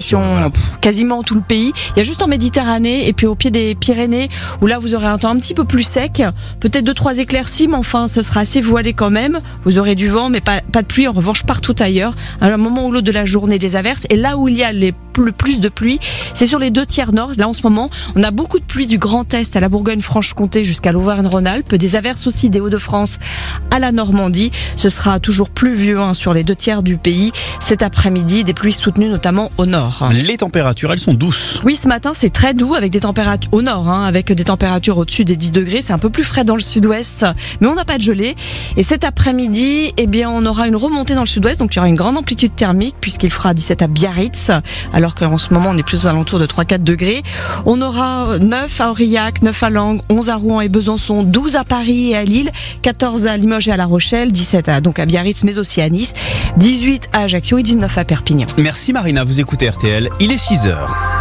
circulation quasiment tout le pays. Il y a juste en Méditerranée et puis au pied des Pyrénées où là vous aurez un temps un petit peu plus sec, peut-être 2-3 éclaircies, mais enfin ce sera assez voilé quand même. Vous aurez du vent mais pas de pluie. En revanche, partout ailleurs, à un moment ou l'autre de la journée, des averses. Et là où il y a le plus de pluie, c'est sur les 2 tiers nord. Là en ce moment, on a beaucoup de pluie du Grand Est à la Bourgogne-Franche-Comté jusqu'à l'Auvergne-Rhône-Alpes, des averses aussi des Hauts-de-France à la Normandie. Ce sera toujours pluvieux sur les 2 tiers du pays. Cet après-midi, des pluies soutenues notamment au nord. Les températures, elles sont douces. Oui, ce matin, c'est très doux avec des températures au nord, avec des températures au-dessus des 10 degrés. C'est un peu plus frais dans le sud-ouest, mais on n'a pas de gelée. Et cet après-midi, on aura une remontée dans le sud-ouest, donc il y aura une grande amplitude thermique puisqu'il fera 17 à Biarritz, alors qu'en ce moment, on est plus aux alentours de 3-4 degrés. On aura 9 à Aurillac, 9 à Langres, 11 à Rouen et Besançon, 12 à Paris et à Lille, 14 à Limoges et à La Rochelle, 17 à Biarritz mais aussi à Nice, 18 à Ajaccio et 19 à Perpignan. Merci Marina, vous écoutez RTL, il est 6h.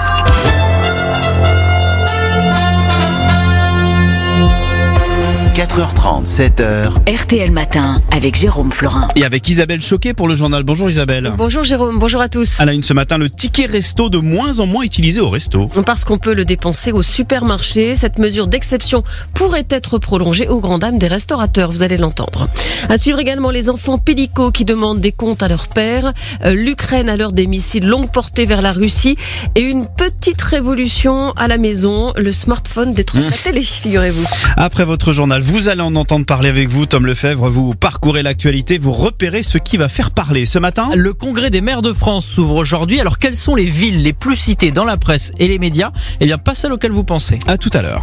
4h30, 7h. RTL Matin, avec Jérôme Florin. Et avec Isabelle Choquet pour le journal. Bonjour Isabelle. Bonjour Jérôme, bonjour à tous. À la une ce matin, le ticket resto de moins en moins utilisé au resto. Parce qu'on peut le dépenser au supermarché, cette mesure d'exception pourrait être prolongée aux grandes dames des restaurateurs, vous allez l'entendre. À suivre également les enfants pédicaux qui demandent des comptes à leur père, l'Ukraine à l'heure des missiles longue portée vers la Russie et une petite révolution à la maison, le smartphone détrône la télé, figurez-vous. Après votre journal, vous allez en entendre parler avec vous, Tom Lefebvre. Vous parcourez l'actualité, vous repérez ce qui va faire parler. Ce matin, le congrès des maires de France s'ouvre aujourd'hui. Alors, quelles sont les villes les plus citées dans la presse et les médias ? Eh bien, pas celles auxquelles vous pensez. À tout à l'heure.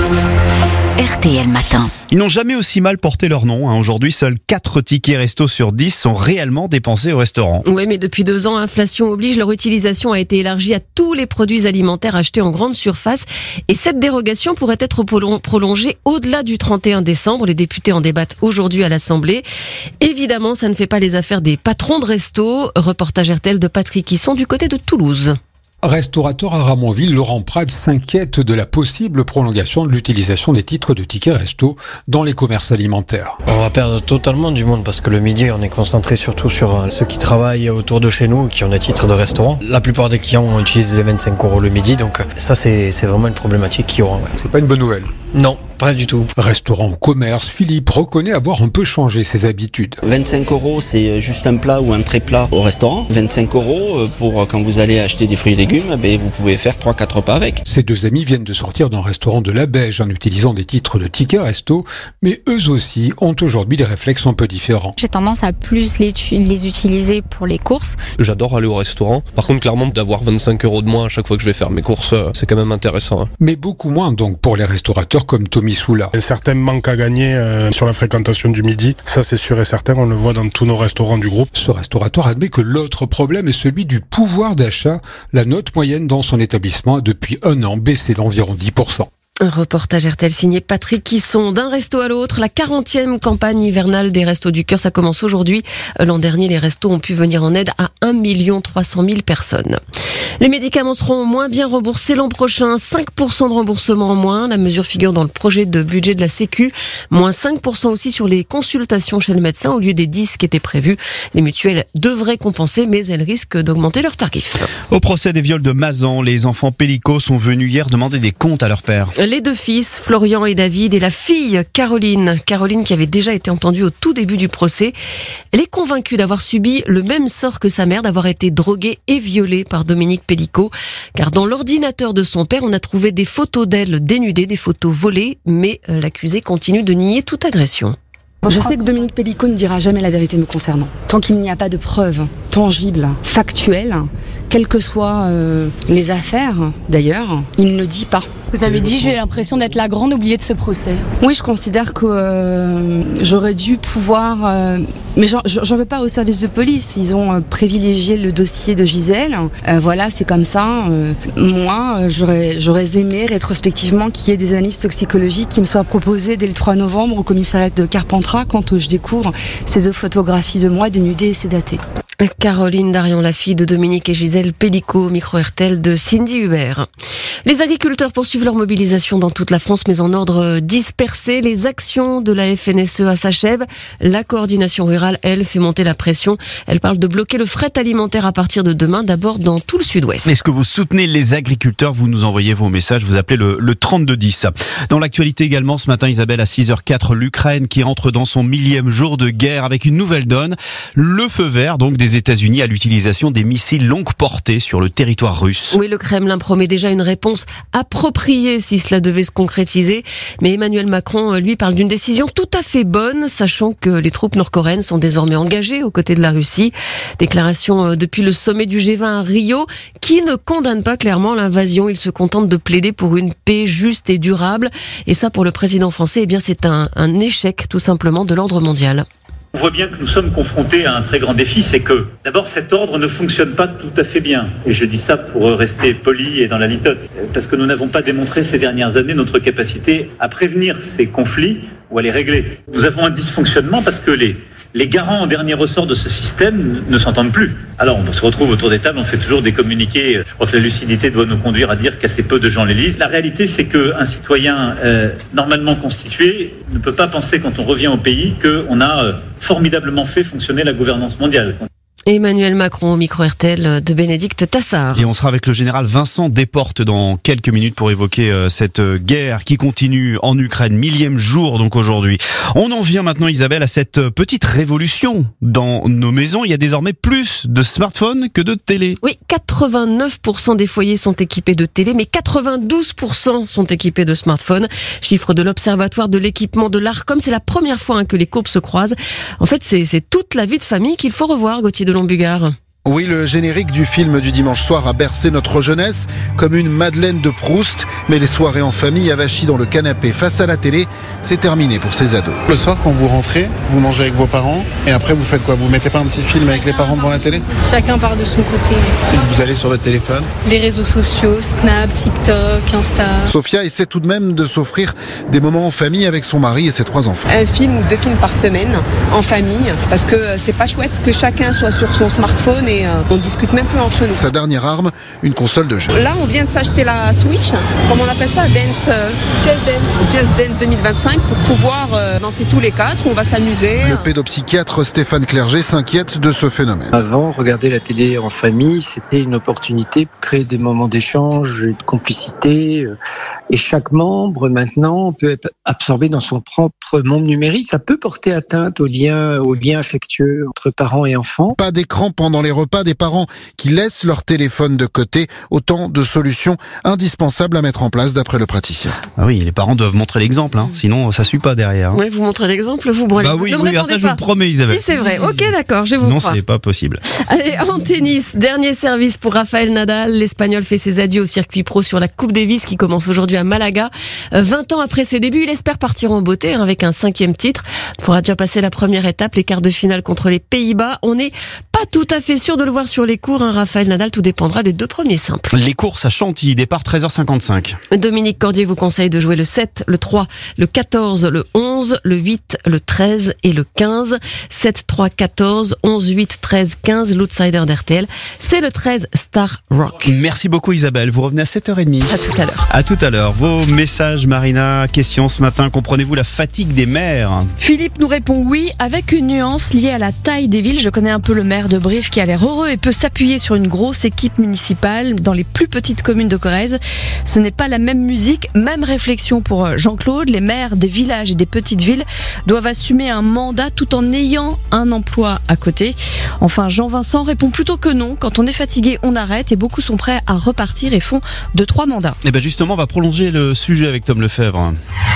RTL Matin. Ils n'ont jamais aussi mal porté leur nom. Aujourd'hui, seuls 4 tickets resto sur 10 sont réellement dépensés au restaurant. Oui, mais depuis 2 ans, inflation oblige, leur utilisation a été élargie à tous les produits alimentaires achetés en grande surface. Et cette dérogation pourrait être prolongée au-delà du 31 décembre. Les députés en débattent aujourd'hui à l'Assemblée. Évidemment, ça ne fait pas les affaires des patrons de resto. Reportage RTL de Patrick Hisson du côté de Toulouse. Restaurateur à Ramonville, Laurent Prat s'inquiète de la possible prolongation de l'utilisation des titres de tickets resto dans les commerces alimentaires. On va perdre totalement du monde parce que le midi, on est concentré surtout sur ceux qui travaillent autour de chez nous, qui ont des titres de restaurant. La plupart des clients utilisent les 25 € le midi, donc ça c'est vraiment une problématique qu'il y aura. C'est pas une bonne nouvelle. Non, pas du tout. Restaurant commerce, Philippe reconnaît avoir un peu changé ses habitudes. 25 € c'est juste un plat ou un très-plat au restaurant. 25 € pour quand vous allez acheter des fruits et légumes, vous pouvez faire 3-4 repas avec. Ces 2 amis viennent de sortir d'un restaurant de la Beige en utilisant des titres de tickets resto, mais eux aussi ont aujourd'hui des réflexes un peu différents. J'ai tendance à plus les utiliser pour les courses. J'adore aller au restaurant. Par contre, clairement, d'avoir 25 € de moins à chaque fois que je vais faire mes courses, c'est quand même intéressant. Mais beaucoup moins donc pour les restaurateurs comme Tommy Soula. Un certain manque à gagner sur la fréquentation du midi, ça c'est sûr et certain, on le voit dans tous nos restaurants du groupe. Ce restaurateur admet que l'autre problème est celui du pouvoir d'achat. La note moyenne dans son établissement a depuis 1 an baissé d'environ 10%. Un reportage RTL signé Patrick Hisson. D'un resto à l'autre, la 40e campagne hivernale des Restos du Cœur, ça commence aujourd'hui. L'an dernier, les restos ont pu venir en aide à 1 300 000 personnes. Les médicaments seront moins bien remboursés l'an prochain, 5% de remboursement en moins. La mesure figure dans le projet de budget de la Sécu. Moins 5% aussi sur les consultations chez le médecin au lieu des 10 qui étaient prévus. Les mutuelles devraient compenser, mais elles risquent d'augmenter leurs tarifs. Au procès des viols de Mazan, les enfants pélicaux sont venus hier demander des comptes à leur père. Les 2 fils, Florian et David, et la fille, Caroline qui avait déjà été entendue au tout début du procès. Elle est convaincue d'avoir subi le même sort que sa mère, d'avoir été droguée et violée par Dominique Pélicot. Car dans l'ordinateur de son père, on a trouvé des photos d'elle dénudée, des photos volées, mais l'accusé continue de nier toute agression. Je sais que Dominique Pélicot ne dira jamais la vérité me concernant. Tant qu'il n'y a pas de preuves tangibles, factuelles, quelles que soient les affaires d'ailleurs, il ne dit pas. Vous avez dit, j'ai l'impression d'être la grande oubliée de ce procès. Oui, je considère que j'aurais dû pouvoir... mais j'en veux pas au service de police. Ils ont privilégié le dossier de Gisèle. Voilà, c'est comme ça. Moi, j'aurais aimé rétrospectivement qu'il y ait des analyses toxicologiques qui me soient proposées dès le 3 novembre au commissariat de Carpentras quand je découvre ces 2 photographies de moi dénudées et sédatées. Caroline Darion, la fille de Dominique et Gisèle Pélicot, micro RTL de Cindy Hubert. Les agriculteurs poursuivent poursuivent leur mobilisation dans toute la France, mais en ordre dispersé. Les actions de la FNSEA s'achèvent. La coordination rurale, elle, fait monter la pression. Elle parle de bloquer le fret alimentaire à partir de demain, d'abord dans tout le sud-ouest. Est-ce que vous soutenez les agriculteurs? Vous nous envoyez vos messages, vous appelez le 3210. Dans l'actualité également, ce matin, Isabelle, à 6h04, l'Ukraine qui rentre dans son 1000e jour de guerre avec une nouvelle donne. Le feu vert, donc, des États-Unis à l'utilisation des missiles longue portée sur le territoire russe. Oui, le Kremlin promet déjà une réponse appropriée si cela devait se concrétiser. Mais Emmanuel Macron, lui, parle d'une décision tout à fait bonne, sachant que les troupes nord-coréennes sont désormais engagées aux côtés de la Russie. Déclaration depuis le sommet du G20 à Rio, qui ne condamne pas clairement l'invasion. Il se contente de plaider pour une paix juste et durable. Et ça, pour le président français, eh bien, c'est un échec, tout simplement, de l'ordre mondial. On voit bien que nous sommes confrontés à un très grand défi, c'est que d'abord cet ordre ne fonctionne pas tout à fait bien. Et je dis ça pour rester poli et dans la litote, parce que nous n'avons pas démontré ces dernières années notre capacité à prévenir ces conflits ou à les régler. Nous avons un dysfonctionnement parce que les garants en dernier ressort de ce système ne s'entendent plus. Alors on se retrouve autour des tables, on fait toujours des communiqués. Je crois que la lucidité doit nous conduire à dire qu'assez peu de gens les lisent. La réalité, c'est qu'un citoyen normalement constitué ne peut pas penser quand on revient au pays qu'on a formidablement fait fonctionner la gouvernance mondiale. Emmanuel Macron au micro RTL de Bénédicte Tassard. Et on sera avec le général Vincent Desportes dans quelques minutes pour évoquer cette guerre qui continue en Ukraine, 1000e jour donc aujourd'hui. On en vient maintenant, Isabelle, à cette petite révolution dans nos maisons. Il y a désormais plus de smartphones que de télé. Oui, 89% des foyers sont équipés de télé, mais 92% sont équipés de smartphones. Chiffre de l'Observatoire de l'équipement de l'Arcom. C'est la première fois que les courbes se croisent. En fait, c'est toute la vie de famille qu'il faut revoir, Gauthier de Lombugard. Oui, le générique du film du dimanche soir a bercé notre jeunesse comme une Madeleine de Proust. Mais les soirées en famille avachies dans le canapé face à la télé, c'est terminé pour ces ados. Le soir, quand vous rentrez, vous mangez avec vos parents et après vous faites quoi? Vous mettez pas un petit film avec les parents devant la télé? Chacun part de son côté. Vous allez sur votre téléphone? Les réseaux sociaux, Snap, TikTok, Insta. Sophia essaie tout de même de s'offrir des moments en famille avec son mari et ses 3 enfants. Un film ou 2 films par semaine en famille, parce que c'est pas chouette que chacun soit sur son smartphone et on discute même plus entre nous. Sa dernière arme, une console de jeu. Là, on vient de s'acheter la Switch, comment on appelle ça, Just Dance 2025, pour pouvoir danser tous les 4. On va s'amuser. Le pédopsychiatre Stéphane Clerget s'inquiète de ce phénomène. Avant, regarder la télé en famille, c'était une opportunité pour créer des moments d'échange et de complicité. Et chaque membre, maintenant, peut être absorbé dans son propre monde numérique. Ça peut porter atteinte aux liens affectueux entre parents et enfants. Pas d'écran pendant les repas, des parents qui laissent leur téléphone de côté. Autant de solutions indispensables à mettre en place d'après le praticien. Ah oui, les parents doivent montrer l'exemple, sinon ça suit pas derrière. Oui, vous montrez l'exemple, vous brûlez. Bah oui, ça je vous le promets, Isabelle. Si c'est vrai, ok, d'accord, je vous crois. Sinon c'est pas possible. Allez, en tennis, dernier service pour Rafael Nadal. L'Espagnol fait ses adieux au circuit pro sur la Coupe Davis qui commence aujourd'hui à Malaga. 20 ans après ses débuts, il espère partir en beauté avec un 5e titre. Il faudra déjà passer la première étape, les quarts de finale contre les Pays-Bas. On n'est pas tout à fait sûr de le voir sur les cours, Rafael Nadal, tout dépendra des 2 premiers simples. Les courses à Chantilly, départ 13h55. Dominique Cordier vous conseille de jouer le 7, le 3, le 14, le 11, le 8, le 13 et le 15. 7, 3, 14, 11, 8, 13, 15, l'outsider d'RTL. C'est le 13 Star Rock. Merci beaucoup Isabelle, vous revenez à 7h30. À tout à l'heure. À tout à l'heure. Vos messages, Marina, question ce matin, comprenez-vous la fatigue des maires? Philippe nous répond oui, avec une nuance liée à la taille des villes. Je connais un peu le maire de Brive qui a l'air heureux et peut s'appuyer sur une grosse équipe municipale dans les plus petites communes de Corrèze. Ce n'est pas la même musique, même réflexion pour Jean-Claude. Les maires des villages et des petites villes doivent assumer un mandat tout en ayant un emploi à côté. Enfin, Jean-Vincent répond plutôt que non. Quand on est fatigué, on arrête et beaucoup sont prêts à repartir et font 2-3 mandats. Et bien justement, on va prolonger le sujet avec Tom Lefebvre.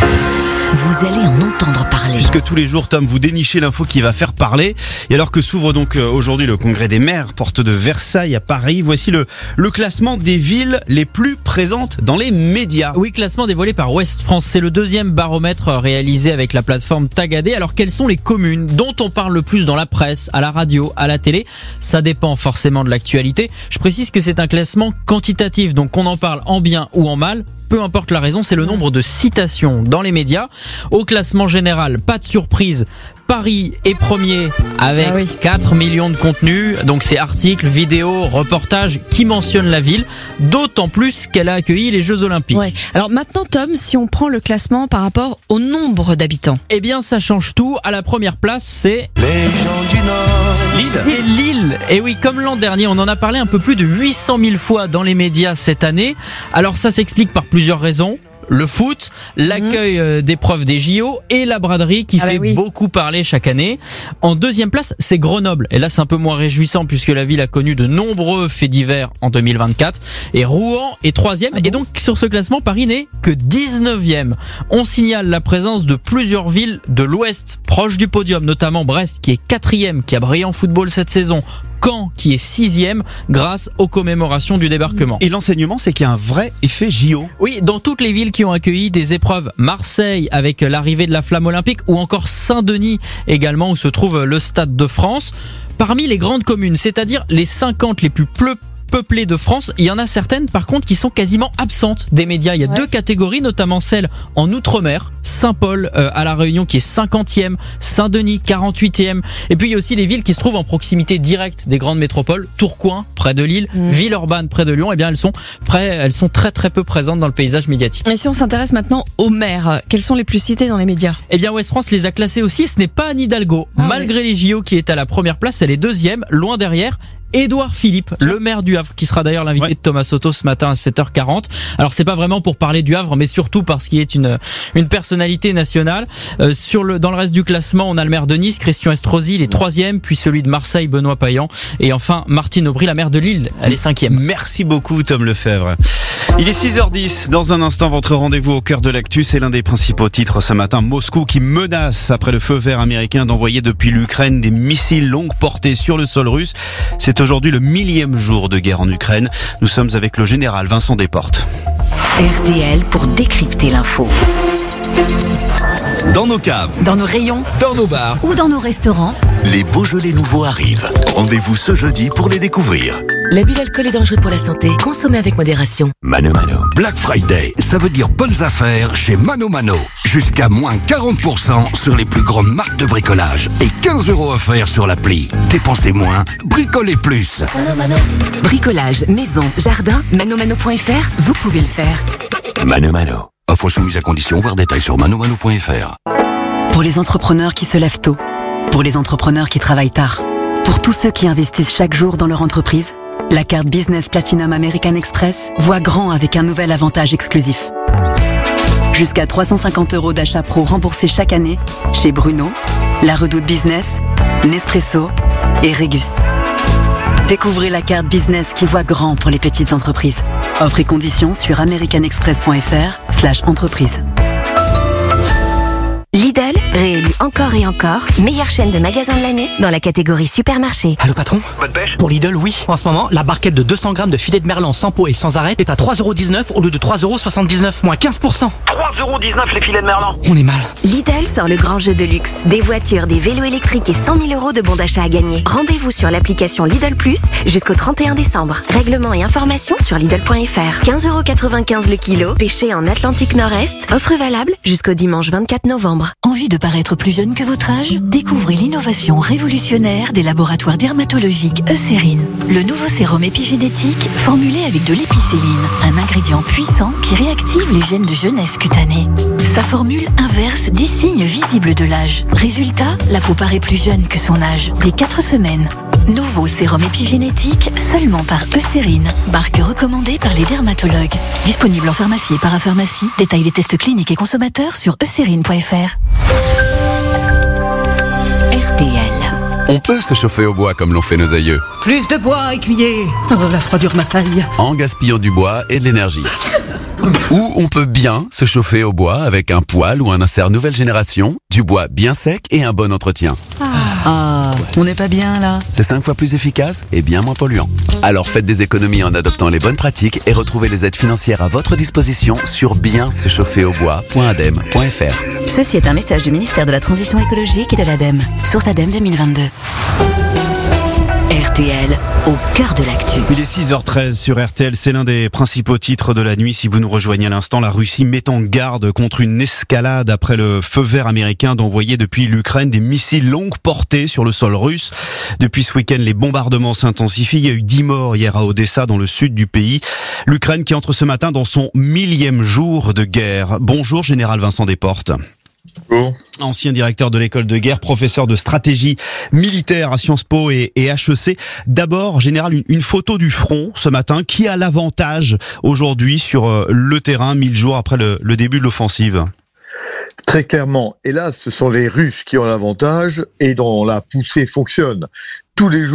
Vous allez en entendre parler. Puisque tous les jours, Tom, vous dénichez l'info qui va faire parler. Et alors que s'ouvre donc aujourd'hui le congrès des maires, porte de Versailles à Paris, voici le classement des villes les plus présentes dans les médias. Oui, classement dévoilé par Ouest France. C'est le 2e baromètre réalisé avec la plateforme Tagadé. Alors quelles sont les communes dont on parle le plus dans la presse, à la radio, à la télé? Ça dépend forcément de l'actualité. Je précise que c'est un classement quantitatif, donc qu'on en parle en bien ou en mal. Peu importe la raison, c'est le nombre de citations dans les médias. Au classement général, pas de surprise, Paris est premier avec 4 millions de contenus. Donc c'est articles, vidéos, reportages qui mentionnent la ville. D'autant plus qu'elle a accueilli les Jeux Olympiques. Ouais. Alors maintenant, Tom, si on prend le classement par rapport au nombre d'habitants. Eh bien, ça change tout. À la première place, c'est les gens du Nord. Lille. C'est Lille. Et oui, comme l'an dernier, on en a parlé un peu plus de 800 000 fois dans les médias cette année. Alors ça s'explique par plusieurs raisons. Le foot, l'accueil d'épreuves des JO et la braderie qui fait beaucoup parler chaque année. En deuxième place, c'est Grenoble. Et là, c'est un peu moins réjouissant puisque la ville a connu de nombreux faits divers en 2024. Et Rouen est troisième. Et donc, sur ce classement, Paris n'est que 19e. On signale la présence de plusieurs villes de l'Ouest proches du podium, notamment Brest qui est 4e, qui a brillé en football cette saison. Caen qui est 6e grâce aux commémorations du débarquement. Et l'enseignement, c'est qu'il y a un vrai effet JO. Oui, dans toutes les villes qui ont accueilli des épreuves, Marseille avec l'arrivée de la flamme olympique ou encore Saint-Denis également où se trouve le Stade de France. Parmi les grandes communes, c'est-à-dire les 50 les plus peuplées de France, il y en a certaines par contre qui sont quasiment absentes des médias. Il y a deux catégories, notamment celle en Outre-mer, Saint-Paul à La Réunion qui est 50e, Saint-Denis 48e, et puis il y a aussi les villes qui se trouvent en proximité directe des grandes métropoles, Tourcoing près de Lille, Villeurbanne près de Lyon. Et bien elles sont très très peu présentes dans le paysage médiatique. Et si on s'intéresse maintenant aux maires, quels sont les plus cités dans les médias? Eh bien Ouest France les a classés aussi, et ce n'est pas Anne Hidalgo. Malgré les JO qui est à la première place, elle est deuxième, loin derrière Édouard Philippe, le maire du Havre, qui sera d'ailleurs l'invité de Thomas Soto ce matin à 7h40. Alors c'est pas vraiment pour parler du Havre, mais surtout parce qu'il est une personnalité nationale. Dans le reste du classement, on a le maire de Nice, Christian Estrosi, il est 3e, puis celui de Marseille, Benoît Payan, et enfin Martine Aubry, la maire de Lille, elle est 5e. Merci beaucoup Tom Lefebvre. Il est 6h10, dans un instant votre rendez-vous au cœur de l'actu, c'est l'un des principaux titres ce matin. Moscou qui menace, après le feu vert américain, d'envoyer depuis l'Ukraine des missiles longue portée sur le sol russe. C'est aujourd'hui le 1000e jour de guerre en Ukraine. Nous sommes avec le général Vincent Desportes. RTL pour décrypter l'info. Dans nos caves, dans nos rayons, dans nos bars ou dans nos restaurants, les Beaujolais nouveaux arrivent. Rendez-vous ce jeudi pour les découvrir. L'abus d'alcool est dangereux pour la santé. Consommez avec modération. Mano Mano. Black Friday, ça veut dire bonnes affaires chez Mano Mano. Jusqu'à moins 40% sur les plus grandes marques de bricolage. Et 15 € offerts sur l'appli. Dépensez moins, bricolez plus. Mano Mano. Bricolage, maison, jardin, manomano.fr, vous pouvez le faire. Mano Mano. Offre soumise à condition, voir détails sur manomano.fr. Pour les entrepreneurs qui se lèvent tôt. Pour les entrepreneurs qui travaillent tard. Pour tous ceux qui investissent chaque jour dans leur entreprise. La carte Business Platinum American Express voit grand avec un nouvel avantage exclusif. Jusqu'à 350 € d'achat pro remboursés chaque année chez Bruno, La Redoute Business, Nespresso et Régus. Découvrez la carte Business qui voit grand pour les petites entreprises. Offres et conditions sur americanexpress.fr/entreprise. Lidl, réélu encore et encore, meilleure chaîne de magasins de l'année dans la catégorie supermarché. Allô patron? Bonne pêche? Pour Lidl, oui. En ce moment, la barquette de 200 grammes de filet de merlan sans peau et sans arrêt est à 3,19 € au lieu de 3,79 €, moins 15%. 3,19 € les filets de merlan. On est mal. Lidl sort le grand jeu de luxe. Des voitures, des vélos électriques et 100 000 € de bons d'achat à gagner. Rendez-vous sur l'application Lidl Plus jusqu'au 31 décembre. Règlements et informations sur Lidl.fr. 15,95 € le kilo, pêché en Atlantique Nord-Est. Offre valable jusqu'au dimanche 24 novembre. Envie de paraître plus jeune que votre âge? Découvrez l'innovation révolutionnaire des laboratoires dermatologiques Eucérine. Le nouveau sérum épigénétique formulé avec de l'épicéline, un ingrédient puissant qui réactive les gènes de jeunesse cutanée. Sa formule inverse 10 signes visibles de l'âge. Résultat, la peau paraît plus jeune que son âge, dès 4 semaines. Nouveau sérum épigénétique seulement par Eucérine, marque recommandée par les dermatologues. Disponible en pharmacie et parapharmacie. Détail des tests cliniques et consommateurs sur eucérine.fr. RTL. On peut se chauffer au bois comme l'ont fait nos aïeux. Plus de bois, écuyer. Oh, la froidure m'assaille. En gaspillant du bois et de l'énergie. Ou on peut bien se chauffer au bois avec un poêle ou un insert nouvelle génération, du bois bien sec et un bon entretien. On n'est pas bien là. C'est 5 fois plus efficace et bien moins polluant. Alors faites des économies en adoptant les bonnes pratiques et retrouvez les aides financières à votre disposition sur bien-se-chauffer-au-bois.adem.fr. Ceci est un message du ministère de la Transition écologique et de l'ADEME. Source ADEME 2022. RTL. RTL, au cœur de l'actu. Il est 6h13 sur RTL, c'est l'un des principaux titres de la nuit. Si vous nous rejoignez à l'instant, la Russie met en garde contre une escalade après le feu vert américain d'envoyer depuis l'Ukraine des missiles longue portée sur le sol russe. Depuis ce week-end, les bombardements s'intensifient. Il y a eu 10 morts hier à Odessa, dans le sud du pays. L'Ukraine qui entre ce matin dans son 1000e jour de guerre. Bonjour, général Vincent Desportes. Bonjour. Ancien directeur de l'école de guerre, professeur de stratégie militaire à Sciences Po et HEC. D'abord, général, une photo du front ce matin. Qui a l'avantage aujourd'hui sur le terrain, 1000 jours après le début de l'offensive ? Très clairement, hélas, ce sont les Russes qui ont l'avantage et dont la poussée fonctionne. Tous les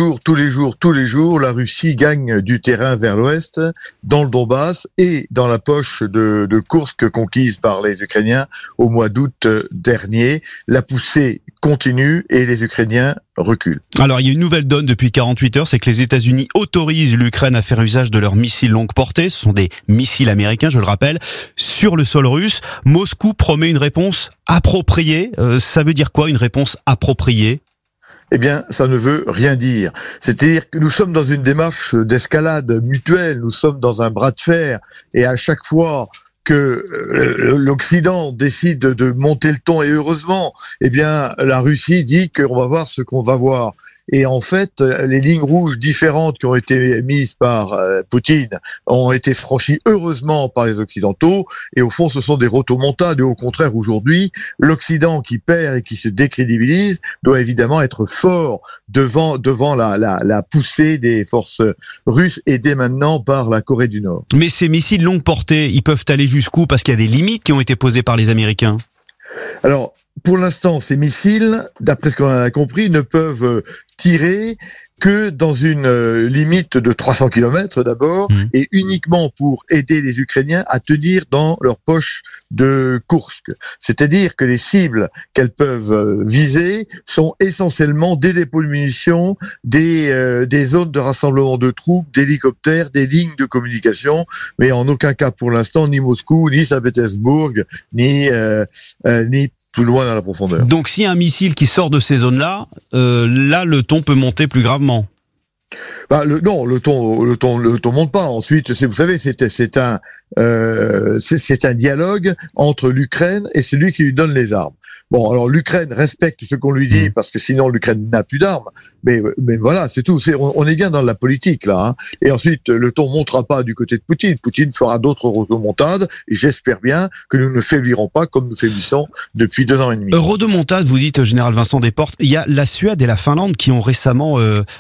jours, la Russie gagne du terrain vers l'ouest, dans le Donbass et dans la poche de Koursk conquise par les Ukrainiens au mois d'août dernier. La poussée continue et les Ukrainiens reculent. Alors, il y a une nouvelle donne depuis 48 heures, c'est que les États-Unis autorisent l'Ukraine à faire usage de leurs missiles longue portée. Ce sont des missiles américains, je le rappelle, sur le sol russe. Moscou promet une réponse appropriée. Ça veut dire quoi, une réponse appropriée ? Eh bien, ça ne veut rien dire. C'est-à-dire que nous sommes dans une démarche d'escalade mutuelle, nous sommes dans un bras de fer, et à chaque fois que l'Occident décide de monter le ton, et heureusement, eh bien, la Russie dit qu'on va voir ce qu'on va voir. Et en fait, les lignes rouges différentes qui ont été mises par Poutine ont été franchies heureusement par les Occidentaux. Et au fond, ce sont des rotomontades. Et au contraire, aujourd'hui, l'Occident qui perd et qui se décrédibilise doit évidemment être fort devant la poussée des forces russes, aidées maintenant par la Corée du Nord. Mais ces missiles longue portée, ils peuvent aller jusqu'où ? Parce qu'il y a des limites qui ont été posées par les Américains. Alors, pour l'instant, ces missiles, d'après ce qu'on a compris, ne peuvent tirer que dans une limite de 300 km d'abord, et uniquement pour aider les Ukrainiens à tenir dans leur poche de Koursk. C'est-à-dire que les cibles qu'elles peuvent viser sont essentiellement des dépôts de munitions, des zones de rassemblement de troupes, d'hélicoptères, des lignes de communication, mais en aucun cas pour l'instant ni Moscou, ni Saint-Pétersbourg, ni plus loin dans la profondeur. Donc s'il y a un missile qui sort de ces zones-là, là le ton peut monter plus gravement. Le ton monte pas. Ensuite, vous savez, c'est un dialogue entre l'Ukraine et celui qui lui donne les armes. Bon, alors l'Ukraine respecte ce qu'on lui dit parce que sinon l'Ukraine n'a plus d'armes. Mais voilà, c'est tout. On est bien dans la politique là. Hein. Et ensuite, le ton montera pas du côté de Poutine. Poutine fera d'autres rodomontades et j'espère bien que nous ne faiblirons pas comme nous faiblissons depuis 2 ans et demi. Rodomontade, vous dites, général Vincent Desportes. Il y a la Suède et la Finlande qui ont récemment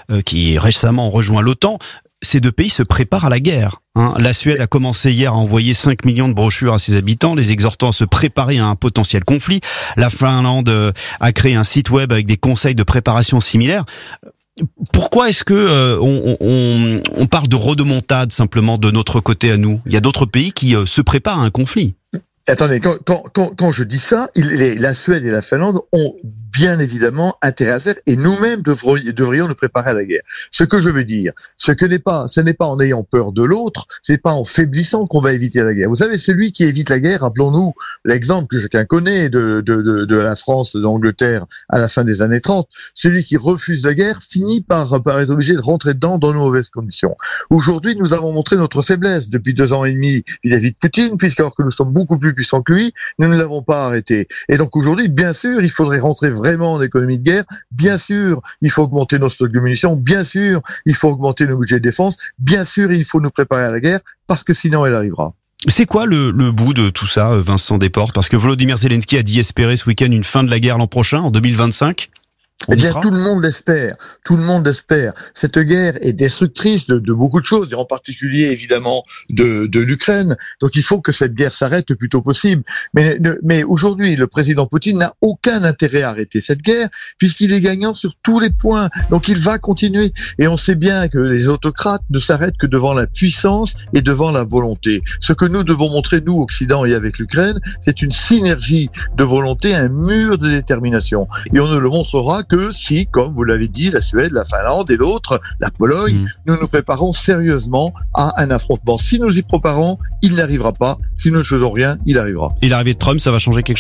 rejoint l'OTAN. Ces deux pays se préparent à la guerre. La Suède a commencé hier à envoyer 5 millions de brochures à ses habitants, les exhortant à se préparer à un potentiel conflit. La Finlande a créé un site web avec des conseils de préparation similaires. Pourquoi est-ce que on parle de rodomontade simplement de notre côté à nous ? Il y a d'autres pays qui se préparent à un conflit. Attendez, quand je dis ça, la Suède et la Finlande ont bien évidemment intérêt à faire, et nous-mêmes devrions nous préparer à la guerre. Ce que je veux dire, ce n'est pas en ayant peur de l'autre, c'est pas en faiblissant qu'on va éviter la guerre. Vous savez, celui qui évite la guerre, rappelons-nous l'exemple que chacun connaît de la France, de l'Angleterre à la fin des années 30, celui qui refuse la guerre finit par être obligé de rentrer dedans dans de mauvaises conditions. Aujourd'hui, nous avons montré notre faiblesse depuis 2 ans et demi vis-à-vis de Poutine, puisqu'alors que nous sommes beaucoup plus puissants que lui, nous ne l'avons pas arrêté. Et donc aujourd'hui, bien sûr, il faudrait rentrer vraiment en économie de guerre. Bien sûr, il faut augmenter nos stocks de munitions. Bien sûr, il faut augmenter nos budgets de défense. Bien sûr, il faut nous préparer à la guerre parce que sinon elle arrivera. C'est quoi le bout de tout ça, Vincent Desportes ? Parce que Volodymyr Zelensky a dit espérer ce week-end une fin de la guerre l'an prochain, en 2025. Eh bien, tout le monde l'espère. Tout le monde l'espère. Cette guerre est destructrice de beaucoup de choses, et en particulier, évidemment, de l'Ukraine. Donc, il faut que cette guerre s'arrête le plus tôt possible. Mais aujourd'hui, le président Poutine n'a aucun intérêt à arrêter cette guerre, puisqu'il est gagnant sur tous les points. Donc, il va continuer. Et on sait bien que les autocrates ne s'arrêtent que devant la puissance et devant la volonté. Ce que nous devons montrer, nous, Occident et avec l'Ukraine, c'est une synergie de volonté, un mur de détermination. Et on ne le montrera que si, comme vous l'avez dit, la Suède, la Finlande et l'autre, la Pologne, nous nous préparons sérieusement à un affrontement. Si nous y préparons, il n'arrivera pas. Si nous ne faisons rien, il arrivera. Et l'arrivée de Trump, ça va changer quelque chose ?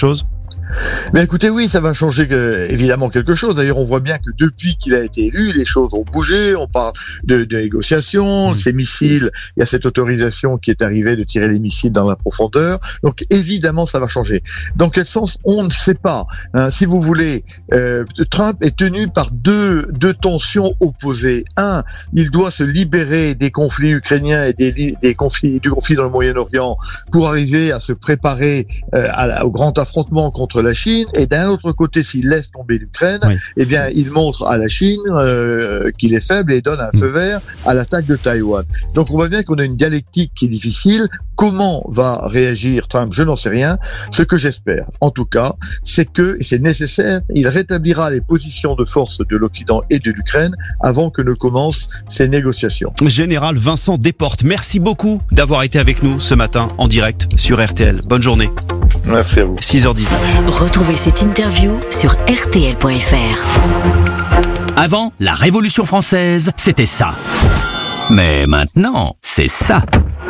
Mais écoutez, oui, ça va changer évidemment quelque chose. D'ailleurs, on voit bien que depuis qu'il a été élu, les choses ont bougé. On parle de négociations, ces missiles. Il y a cette autorisation qui est arrivée de tirer les missiles dans la profondeur. Donc évidemment, ça va changer. Dans quel sens, on ne sait pas. Si vous voulez, Trump est tenu par deux tensions opposées. Un, il doit se libérer des conflits ukrainiens et du conflit dans le Moyen-Orient pour arriver à se préparer au grand affrontement contre la Chine. Et d'un autre côté, s'il laisse tomber l'Ukraine, eh bien, il montre à la Chine qu'il est faible et donne un feu vert à l'attaque de Taïwan. Donc, on voit bien qu'on a une dialectique qui est difficile. Comment va réagir Trump? Je n'en sais rien. Ce que j'espère, en tout cas, c'est que, et c'est nécessaire, il rétablira les positions de force de l'Occident et de l'Ukraine avant que ne commencent ces négociations. Général Vincent Desportes, merci beaucoup d'avoir été avec nous ce matin en direct sur RTL. Bonne journée. Merci à vous. 6h19. Retrouvez cette interview sur rtl.fr. Avant, la Révolution française, c'était ça. Mais maintenant, c'est ça.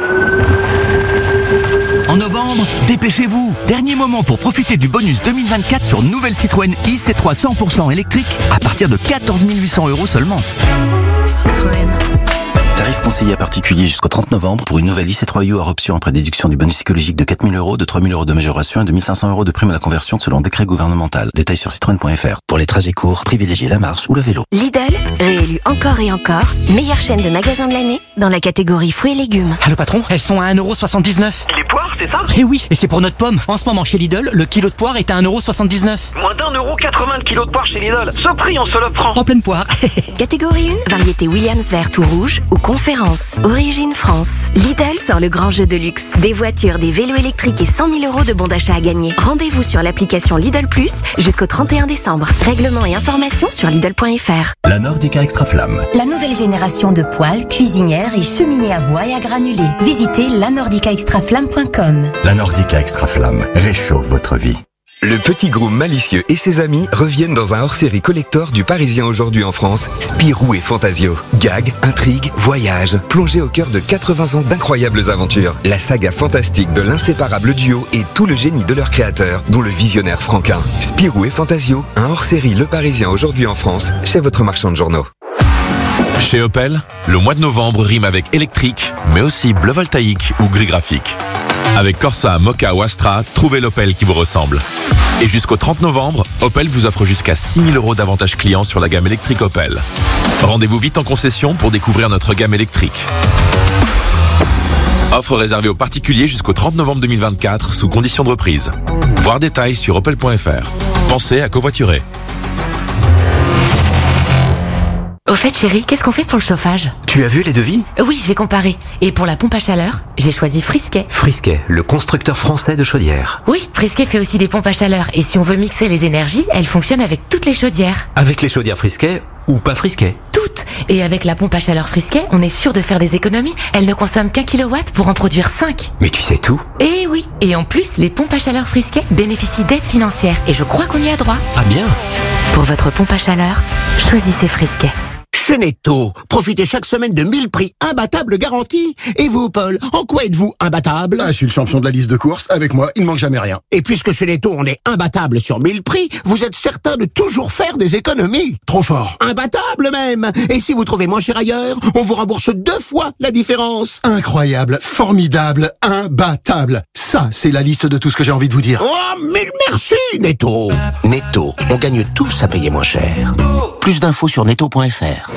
En novembre, dépêchez-vous. Dernier moment pour profiter du bonus 2024 sur nouvelle Citroën IC3 100% électrique à partir de 14 800 € seulement. Citroën. Tarif conseillé à particulier jusqu'au 30 novembre pour une nouvelle IC3U hors option après déduction du bonus écologique de 4 000 €, de 3 000 € de majoration et de 1 500 € de prime à la conversion selon décret gouvernemental. Détails sur citroën.fr. Pour les trajets courts, privilégiez la marche ou le vélo. Lidl, réélu encore et encore, meilleure chaîne de magasins de l'année dans la catégorie fruits et légumes. Allô patron, elles sont à 1,79 €. Les poires, c'est ça? Eh oui, et c'est pour notre pomme. En ce moment chez Lidl, le kilo de poire est à 1,79 €. Moins d'1,80 € le kilo de poire chez Lidl. Ce prix, on se le prend. En pleine poire. Catégorie 1, variété Williams vert ou rouge ou conférence. Origine France. Lidl sort le grand jeu de luxe. Des voitures, des vélos électriques et 100 000 € de bons d'achat à gagner. Rendez-vous sur l'application Lidl Plus jusqu'au 31 décembre. Règlements et informations sur Lidl.fr. La Nordica Extra Flamme. La nouvelle génération de poêles, cuisinières et cheminées à bois et à granulés. Visitez lanordicaextraflamme.com. La Nordica Extra Flamme réchauffe votre vie. Le petit groom malicieux et ses amis reviennent dans un hors-série collector du Parisien aujourd'hui en France, Spirou et Fantasio. Gags, intrigues, voyages, plongés au cœur de 80 ans d'incroyables aventures. La saga fantastique de l'inséparable duo et tout le génie de leur créateur, dont le visionnaire Franquin. Spirou et Fantasio, un hors-série Le Parisien aujourd'hui en France, chez votre marchand de journaux. Chez Opel, le mois de novembre rime avec électrique, mais aussi bleu voltaïque ou gris graphique. Avec Corsa, Moka ou Astra, trouvez l'Opel qui vous ressemble. Et jusqu'au 30 novembre, Opel vous offre jusqu'à 6 000 € d'avantages clients sur la gamme électrique Opel. Rendez-vous vite en concession pour découvrir notre gamme électrique. Offre réservée aux particuliers jusqu'au 30 novembre 2024 sous conditions de reprise. Voir détails sur opel.fr. Pensez à covoiturer. Au fait, chérie, qu'est-ce qu'on fait pour le chauffage? Tu as vu les devis? Oui, j'ai comparé. Et pour la pompe à chaleur, j'ai choisi Frisquet. Frisquet, le constructeur français de chaudières. Oui, Frisquet fait aussi des pompes à chaleur. Et si on veut mixer les énergies, elles fonctionnent avec toutes les chaudières. Avec les chaudières Frisquet ou pas Frisquet? Toutes. Et avec la pompe à chaleur Frisquet, on est sûr de faire des économies. Elle ne consomme qu'1 kilowatt pour en produire 5. Mais tu sais tout? Eh oui. Et en plus, les pompes à chaleur Frisquet bénéficient d'aides financières. Et je crois qu'on y a droit. Ah bien. Pour votre pompe à chaleur, choisissez Frisquet. Chez Netto, profitez chaque semaine de 1000 prix imbattables garantis. Et vous, Paul, en quoi êtes-vous imbattable? Je suis le champion de la liste de courses. Avec moi, il ne manque jamais rien. Et puisque chez Netto, on est imbattable sur 1000 prix, vous êtes certain de toujours faire des économies. Trop fort. Imbattable même. Et si vous trouvez moins cher ailleurs, on vous rembourse 2 fois la différence. Incroyable, formidable, imbattable. Ça, c'est la liste de tout ce que j'ai envie de vous dire. Oh, mille merci, Netto. Netto, on gagne tous à payer moins cher. Plus d'infos sur netto.fr.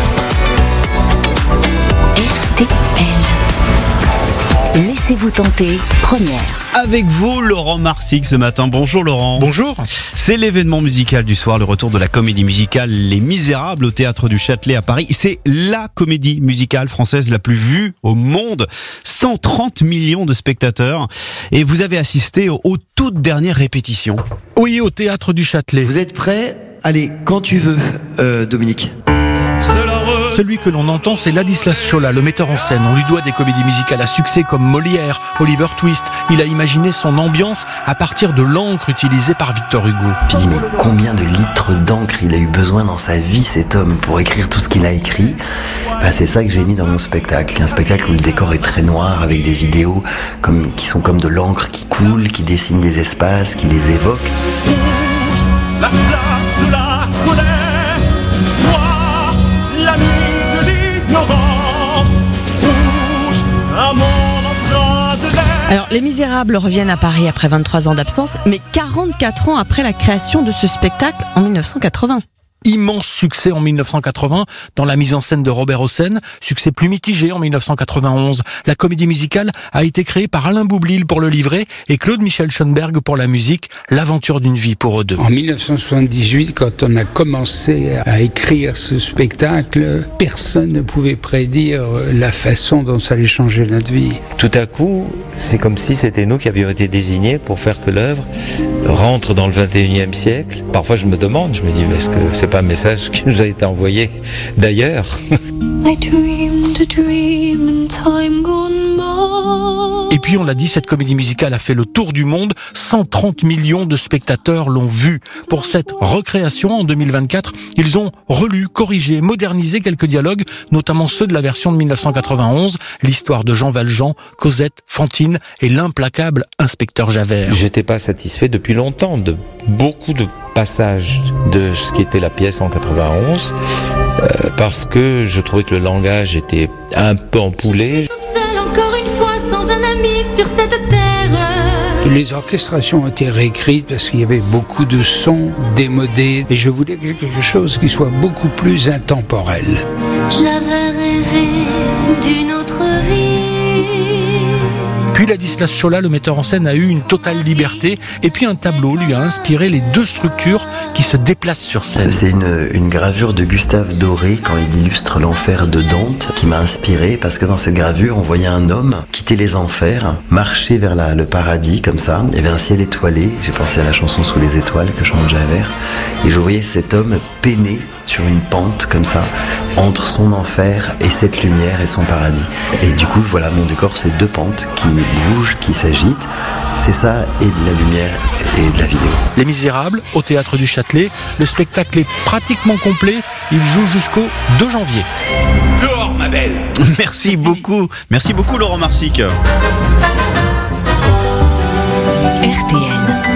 RTL. Laissez-vous tenter, première. Avec vous, Laurent Marsic ce matin. Bonjour Laurent. Bonjour. C'est l'événement musical du soir, le retour de la comédie musicale Les Misérables au Théâtre du Châtelet à Paris. C'est la comédie musicale française la plus vue au monde. 130 millions de spectateurs. Et vous avez assisté aux toutes dernières répétitions. Oui, au Théâtre du Châtelet. Vous êtes prêts? Allez, quand tu veux, Dominique. Celui que l'on entend, c'est Ladislas Chola, le metteur en scène. On lui doit des comédies musicales à succès comme Molière, Oliver Twist. Il a imaginé son ambiance à partir de l'encre utilisée par Victor Hugo. Je dis mais combien de litres d'encre il a eu besoin dans sa vie, cet homme, pour écrire tout ce qu'il a écrit. C'est ça que j'ai mis dans mon spectacle. Un spectacle où le décor est très noir, avec des vidéos qui sont comme de l'encre qui coule, qui dessine des espaces, qui les évoque. La flamme de la colère, noir, l'ami de l'ignorance, rouge, un monde en train de l'air. Alors, Les Misérables reviennent à Paris après 23 ans d'absence, mais 44 ans après la création de ce spectacle en 1980. Immense succès en 1980 dans la mise en scène de Robert Hossein, succès plus mitigé en 1991. La comédie musicale a été créée par Alain Boublil pour le livret et Claude Michel Schoenberg pour la musique, l'aventure d'une vie pour eux deux. En 1978, quand on a commencé à écrire ce spectacle, personne ne pouvait prédire la façon dont ça allait changer notre vie. Tout à coup, c'est comme si c'était nous qui avions été désignés pour faire que l'œuvre rentre dans le 21e siècle. Parfois je me demande, je me dis, est-ce que c'est pas un message qui nous a été envoyé d'ailleurs? Et puis on l'a dit, cette comédie musicale a fait le tour du monde. 130 millions de spectateurs l'ont vue. Pour cette recréation en 2024, ils ont relu, corrigé, modernisé quelques dialogues, notamment ceux de la version de 1991, l'histoire de Jean Valjean, Cosette, Fantine et l'implacable inspecteur Javert. J'étais pas satisfait depuis longtemps de beaucoup de passages de ce qui était la pièce en 91, parce que je trouvais que le langage était un peu empoulé. Encore une fois, sans un ami sur cette terre. Les orchestrations ont été réécrites parce qu'il y avait beaucoup de sons démodés et je voulais quelque chose qui soit beaucoup plus intemporel. J'avais rêvé d'une autre vie. Puis Ladislas Chola, le metteur en scène, a eu une totale liberté et puis un tableau lui a inspiré les deux structures qui se déplacent sur scène. C'est une gravure de Gustave Doré quand il illustre l'enfer de Dante qui m'a inspiré parce que dans cette gravure on voyait un homme quitter les enfers, marcher vers le paradis comme ça. Il y avait un ciel étoilé, j'ai pensé à la chanson Sous les étoiles que chante Javert et je voyais cet homme peiner sur une pente comme ça, entre son enfer et cette lumière et son paradis. Et du coup, voilà, mon décor, c'est deux pentes qui bougent, qui s'agitent. C'est ça, et de la lumière et de la vidéo. Les Misérables, au Théâtre du Châtelet. Le spectacle est pratiquement complet. Il joue jusqu'au 2 janvier. Dehors, ma belle. Merci beaucoup Laurent Marsic. RTL.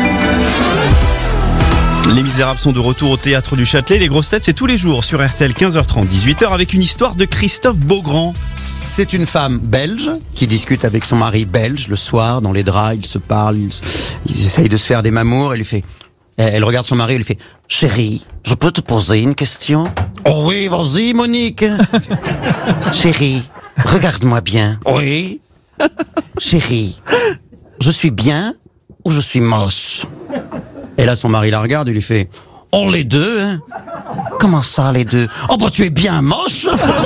Les Misérables sont de retour au Théâtre du Châtelet. Les grosses têtes, c'est tous les jours sur RTL, 15h30, 18h, avec une histoire de Christophe Beaugrand. C'est une femme belge qui discute avec son mari belge le soir dans les draps. Ils se parlent, ils essayent de se faire des mamours. Elle regarde son mari, elle lui fait « Chérie, je peux te poser une question ?»« Oh oui, vas-y Monique. »« Chérie, regarde-moi bien. »« Oui. »« Chérie, je suis bien ou je suis moche ?» Et là, son mari la regarde et lui fait « Oh, les deux, hein ?»« Comment ça, les deux ? Oh, bah, tu es bien moche !»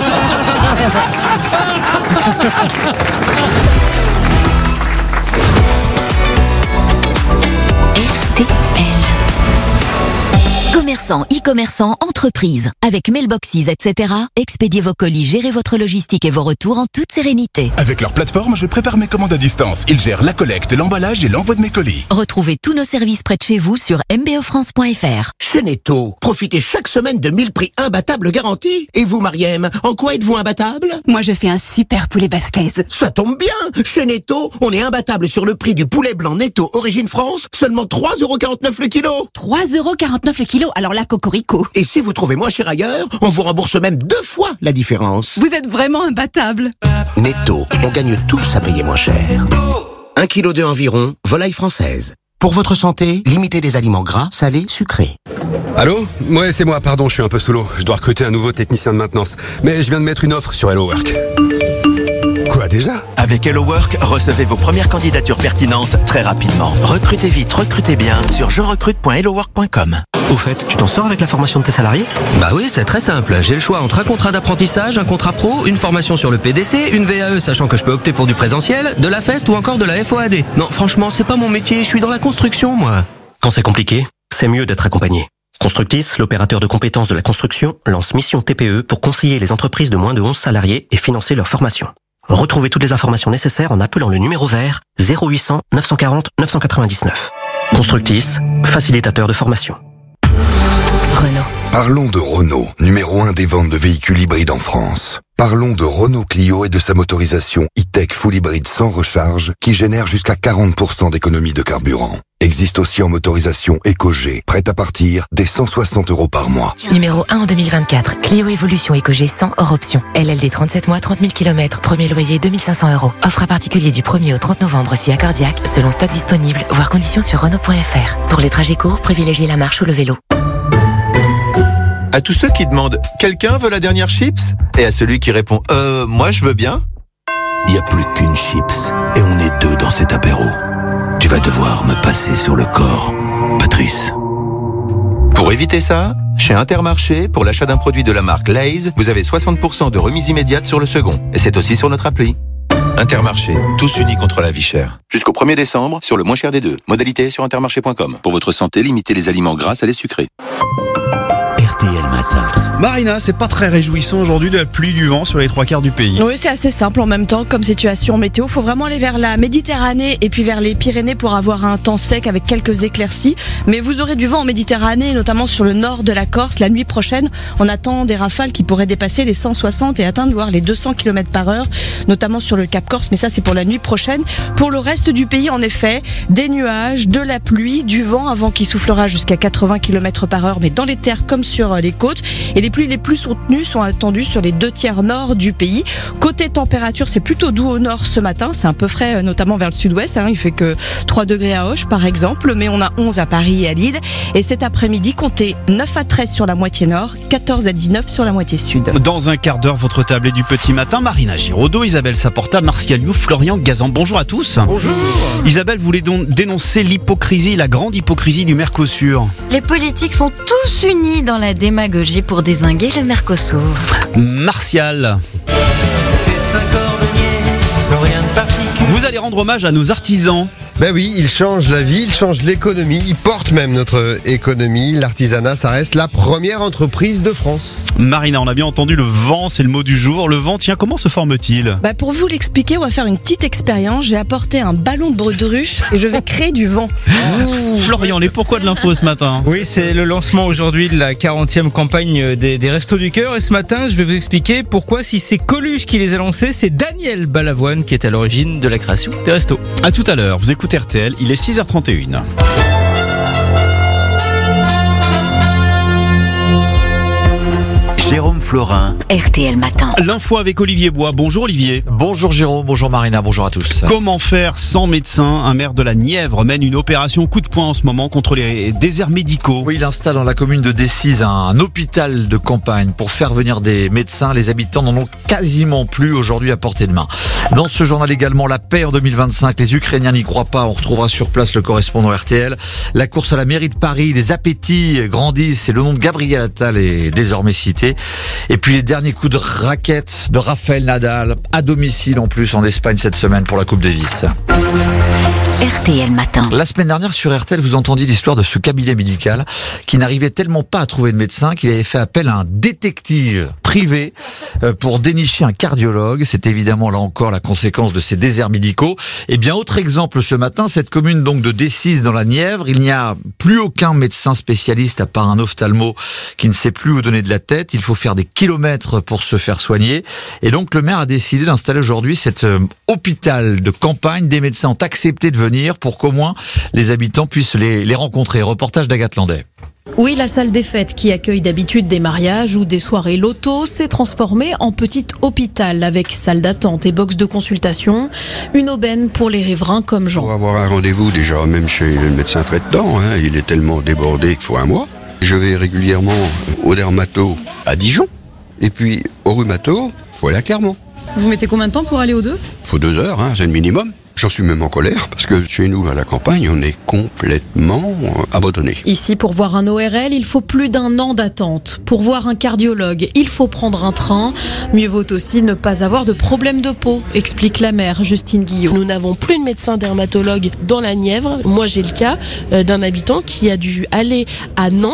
RTL. Commerçants, e-commerçants, entreprises. Avec mailboxes, etc., expédiez vos colis, gérez votre logistique et vos retours en toute sérénité. Avec leur plateforme, je prépare mes commandes à distance. Ils gèrent la collecte, l'emballage et l'envoi de mes colis. Retrouvez tous nos services près de chez vous sur mbofrance.fr. Chez Netto, profitez chaque semaine de 1000 prix imbattables garantis. Et vous, Mariem, en quoi êtes-vous imbattable ? Moi, je fais un super poulet basquaise. Ça tombe bien. Chez Netto, on est imbattable sur le prix du poulet blanc Netto Origine France, seulement 3,49€ le kilo. 3,49€ le kilo, alors là, cocorico. Et si vous trouvez moins cher ailleurs, on vous rembourse même 2 fois la différence. Vous êtes vraiment imbattable. Netto, on gagne tous à payer moins cher. 1,2 kg environ, volaille française. Pour votre santé, limitez les aliments gras, salés, sucrés. Allô ? Ouais, c'est moi, pardon, je suis un peu sous l'eau. Je dois recruter un nouveau technicien de maintenance. Mais je viens de mettre une offre sur Hello Work. Quoi déjà ? Avec Hello Work, recevez vos premières candidatures pertinentes très rapidement. Recrutez vite, recrutez bien sur jerecrute.hellowork.com. Au fait, tu t'en sors avec la formation de tes salariés ? Bah oui, c'est très simple. J'ai le choix entre un contrat d'apprentissage, un contrat pro, une formation sur le PDC, une VAE sachant que je peux opter pour du présentiel, de la FEST ou encore de la FOAD. Non, franchement, c'est pas mon métier, je suis dans la construction, moi. Quand c'est compliqué, c'est mieux d'être accompagné. Constructis, l'opérateur de compétences de la construction, lance Mission TPE pour conseiller les entreprises de moins de 11 salariés et financer leur formation. Retrouvez toutes les informations nécessaires en appelant le numéro vert 0800 940 999. Constructis, facilitateur de formation. Renault. Parlons de Renault, numéro 1 des ventes de véhicules hybrides en France. Parlons de Renault Clio et de sa motorisation e-tech full hybride sans recharge qui génère jusqu'à 40% d'économie de carburant. Existe aussi en motorisation EcoG, prête à partir dès 160 € par mois. Numéro 1 en 2024, Clio Evolution EcoG 100 hors option. LLD 37 mois, 30 000 km, premier loyer 2500 €. Offre à particulier du 1er au 30 novembre si accordiaque, selon stock disponible, voire conditions sur Renault.fr. Pour les trajets courts, privilégiez la marche ou le vélo. À tous ceux qui demandent « Quelqu'un veut la dernière chips ?» et à celui qui répond « Moi je veux bien ?» Il n'y a plus qu'une chips et on est deux dans cet apéro. Tu vas devoir me passer sur le corps, Patrice. Pour éviter ça, chez Intermarché, pour l'achat d'un produit de la marque Lay's, vous avez 60% de remise immédiate sur le second. Et c'est aussi sur notre appli. Intermarché, tous unis contre la vie chère. Jusqu'au 1er décembre, sur le moins cher des deux. Modalité sur intermarché.com. Pour votre santé, limitez les aliments gras à les sucrés. RTL Matin. Marina, c'est pas très réjouissant aujourd'hui de la pluie du vent sur les 3/4 du pays. Oui, c'est assez simple en même temps comme situation météo. Faut vraiment aller vers la Méditerranée et puis vers les Pyrénées pour avoir un temps sec avec quelques éclaircies. Mais vous aurez du vent en Méditerranée, notamment sur le nord de la Corse. La nuit prochaine, on attend des rafales qui pourraient dépasser les 160 et atteindre voire les 200 km/h, notamment sur le Cap Corse. Mais ça, c'est pour la nuit prochaine. Pour le reste du pays, en effet, des nuages, de la pluie, du vent, un vent qui soufflera jusqu'à 80 km/h, mais dans les terres comme sur les côtes. Et les pluies les plus soutenues sont attendues sur les 2/3 nord du pays. Côté température, c'est plutôt doux au nord ce matin. C'est un peu frais, notamment vers le sud-ouest. Il fait que 3 degrés à Auch, par exemple. Mais on a 11 à Paris et à Lille. Et cet après-midi, comptez 9 à 13 sur la moitié nord, 14 à 19 sur la moitié sud. Dans un quart d'heure, votre tablée du petit matin. Marina Giraudot, Isabelle Saporta, Martial Youf, Florian Gazan. Bonjour à tous. Bonjour. Isabelle voulait donc dénoncer l'hypocrisie, la grande hypocrisie du Mercosur. Les politiques sont tous unis dans la démagogie pour dézinguer le Mercosur. Martial. C'était un cordonnier sans rien de particulier. Vous allez rendre hommage à nos artisans. Ben oui, ils changent la vie, ils changent l'économie, ils portent même notre économie. L'artisanat, ça reste la première entreprise de France. Marina, on a bien entendu, le vent, c'est le mot du jour. Le vent, tiens, comment se forme-t-il ? Pour vous l'expliquer, on va faire une petite expérience. J'ai apporté un ballon de baudruche et je vais créer du vent. Florian, les pourquoi de l'info ce matin ? Oui, c'est le lancement aujourd'hui de la 40e campagne des Restos du Cœur. Et ce matin, je vais vous expliquer pourquoi, si c'est Coluche qui les a lancés, c'est Daniel Balavoine qui est à l'origine de la création des restos. À tout à l'heure, vous écoutez RTL, il est 6h31. Jérôme Florin. RTL Matin. L'info avec Olivier Bois. Bonjour Olivier. Bonjour Jérôme, bonjour Marina, bonjour à tous. Comment faire sans médecin ? Un maire de la Nièvre mène une opération coup de poing en ce moment contre les déserts médicaux. Oui, il installe dans la commune de Decize un hôpital de campagne pour faire venir des médecins. Les habitants n'en ont quasiment plus aujourd'hui à portée de main. Dans ce journal également, la paix en 2025. Les Ukrainiens n'y croient pas. On retrouvera sur place le correspondant RTL. La course à la mairie de Paris, les appétits grandissent et le nom de Gabriel Attal est désormais cité. Et puis les derniers coups de raquette de Rafael Nadal, à domicile en plus en Espagne cette semaine pour la Coupe Davis. RTL Matin. La semaine dernière sur RTL, vous entendiez l'histoire de ce cabinet médical qui n'arrivait tellement pas à trouver de médecin qu'il avait fait appel à un détective privé pour dénicher un cardiologue. C'est évidemment là encore la conséquence de ces déserts médicaux. Et bien autre exemple ce matin, cette commune donc de Decize dans la Nièvre, il n'y a plus aucun médecin spécialiste à part un ophtalmo qui ne sait plus où donner de la tête. Il faut faire des kilomètres pour se faire soigner. Et donc le maire a décidé d'installer aujourd'hui cet hôpital de campagne. Des médecins ont accepté de venir pour qu'au moins les habitants puissent les rencontrer. Reportage d'Agathe Landais. Oui, la salle des fêtes qui accueille d'habitude des mariages ou des soirées loto s'est transformée en petit hôpital avec salle d'attente et box de consultation. Une aubaine pour les riverains comme Jean. Pour avoir un rendez-vous déjà, même chez le médecin traitant, il est tellement débordé qu'il faut un mois. Je vais régulièrement au dermato à Dijon et puis au rhumato, il faut aller à Clermont. Vous mettez combien de temps pour aller aux deux ? Il faut 2 heures, c'est le minimum. J'en suis même en colère parce que chez nous, à la campagne, on est complètement abandonné. Ici, pour voir un ORL, il faut plus d'1 an d'attente. Pour voir un cardiologue, il faut prendre un train. Mieux vaut aussi ne pas avoir de problème de peau, explique la maire Justine Guillot. Nous n'avons plus de médecin dermatologue dans la Nièvre. Moi, j'ai le cas d'un habitant qui a dû aller à Nantes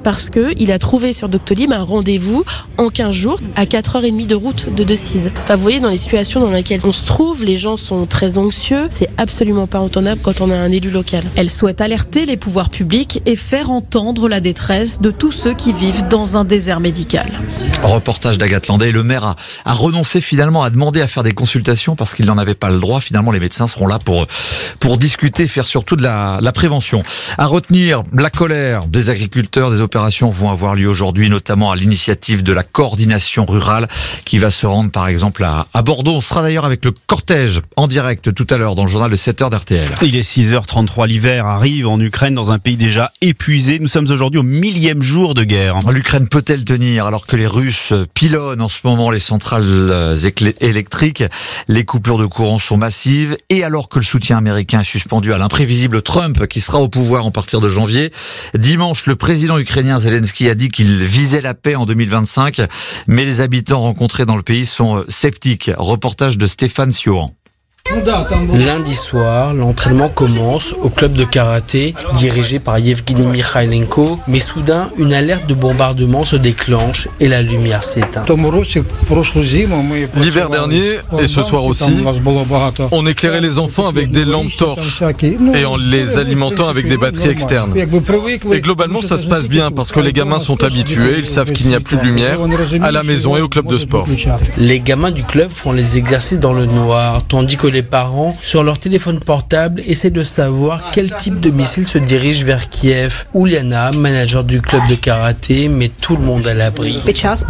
parce qu'il a trouvé sur Doctolib un rendez-vous en 15 jours à 4h30 de route de Decize. Vous voyez, dans les situations dans lesquelles on se trouve, les gens sont très anxieux. C'est absolument pas entendable quand on a un élu local. Elle souhaite alerter les pouvoirs publics et faire entendre la détresse de tous ceux qui vivent dans un désert médical. Reportage d'Agathe Landais. Le maire a renoncé finalement à demander à faire des consultations parce qu'il n'en avait pas le droit. Finalement, les médecins seront là pour discuter, faire surtout de la prévention. À retenir, la colère des agriculteurs. Des opérations vont avoir lieu aujourd'hui, notamment à l'initiative de la coordination rurale qui va se rendre par exemple à Bordeaux. On sera d'ailleurs avec le cortège en direct tout à l'heure dans le journal de 7h d'RTL. Il est 6h33, l'hiver arrive en Ukraine dans un pays déjà épuisé. Nous sommes aujourd'hui au 1000e jour de guerre. L'Ukraine peut-elle tenir alors que les Russes pilonnent en ce moment les centrales électriques? Les coupures de courant sont massives et alors que le soutien américain est suspendu à l'imprévisible Trump qui sera au pouvoir à partir de janvier. Dimanche, le président ukrainien Zelensky a dit qu'il visait la paix en 2025, mais les habitants rencontrés dans le pays sont sceptiques. Reportage de Stéphane Sioran. Lundi soir, l'entraînement commence au club de karaté dirigé par Yevgeny Mikhailenko, mais soudain, une alerte de bombardement se déclenche et la lumière s'éteint. L'hiver dernier, et ce soir aussi, on éclairait les enfants avec des lampes torches et en les alimentant avec des batteries externes. Et globalement, ça se passe bien parce que les gamins sont habitués, ils savent qu'il n'y a plus de lumière à la maison et au club de sport. Les gamins du club font les exercices dans le noir, tandis que les parents, sur leur téléphone portable, essaient de savoir quel type de missile se dirige vers Kiev. Uliana, manager du club de karaté, met tout le monde à l'abri.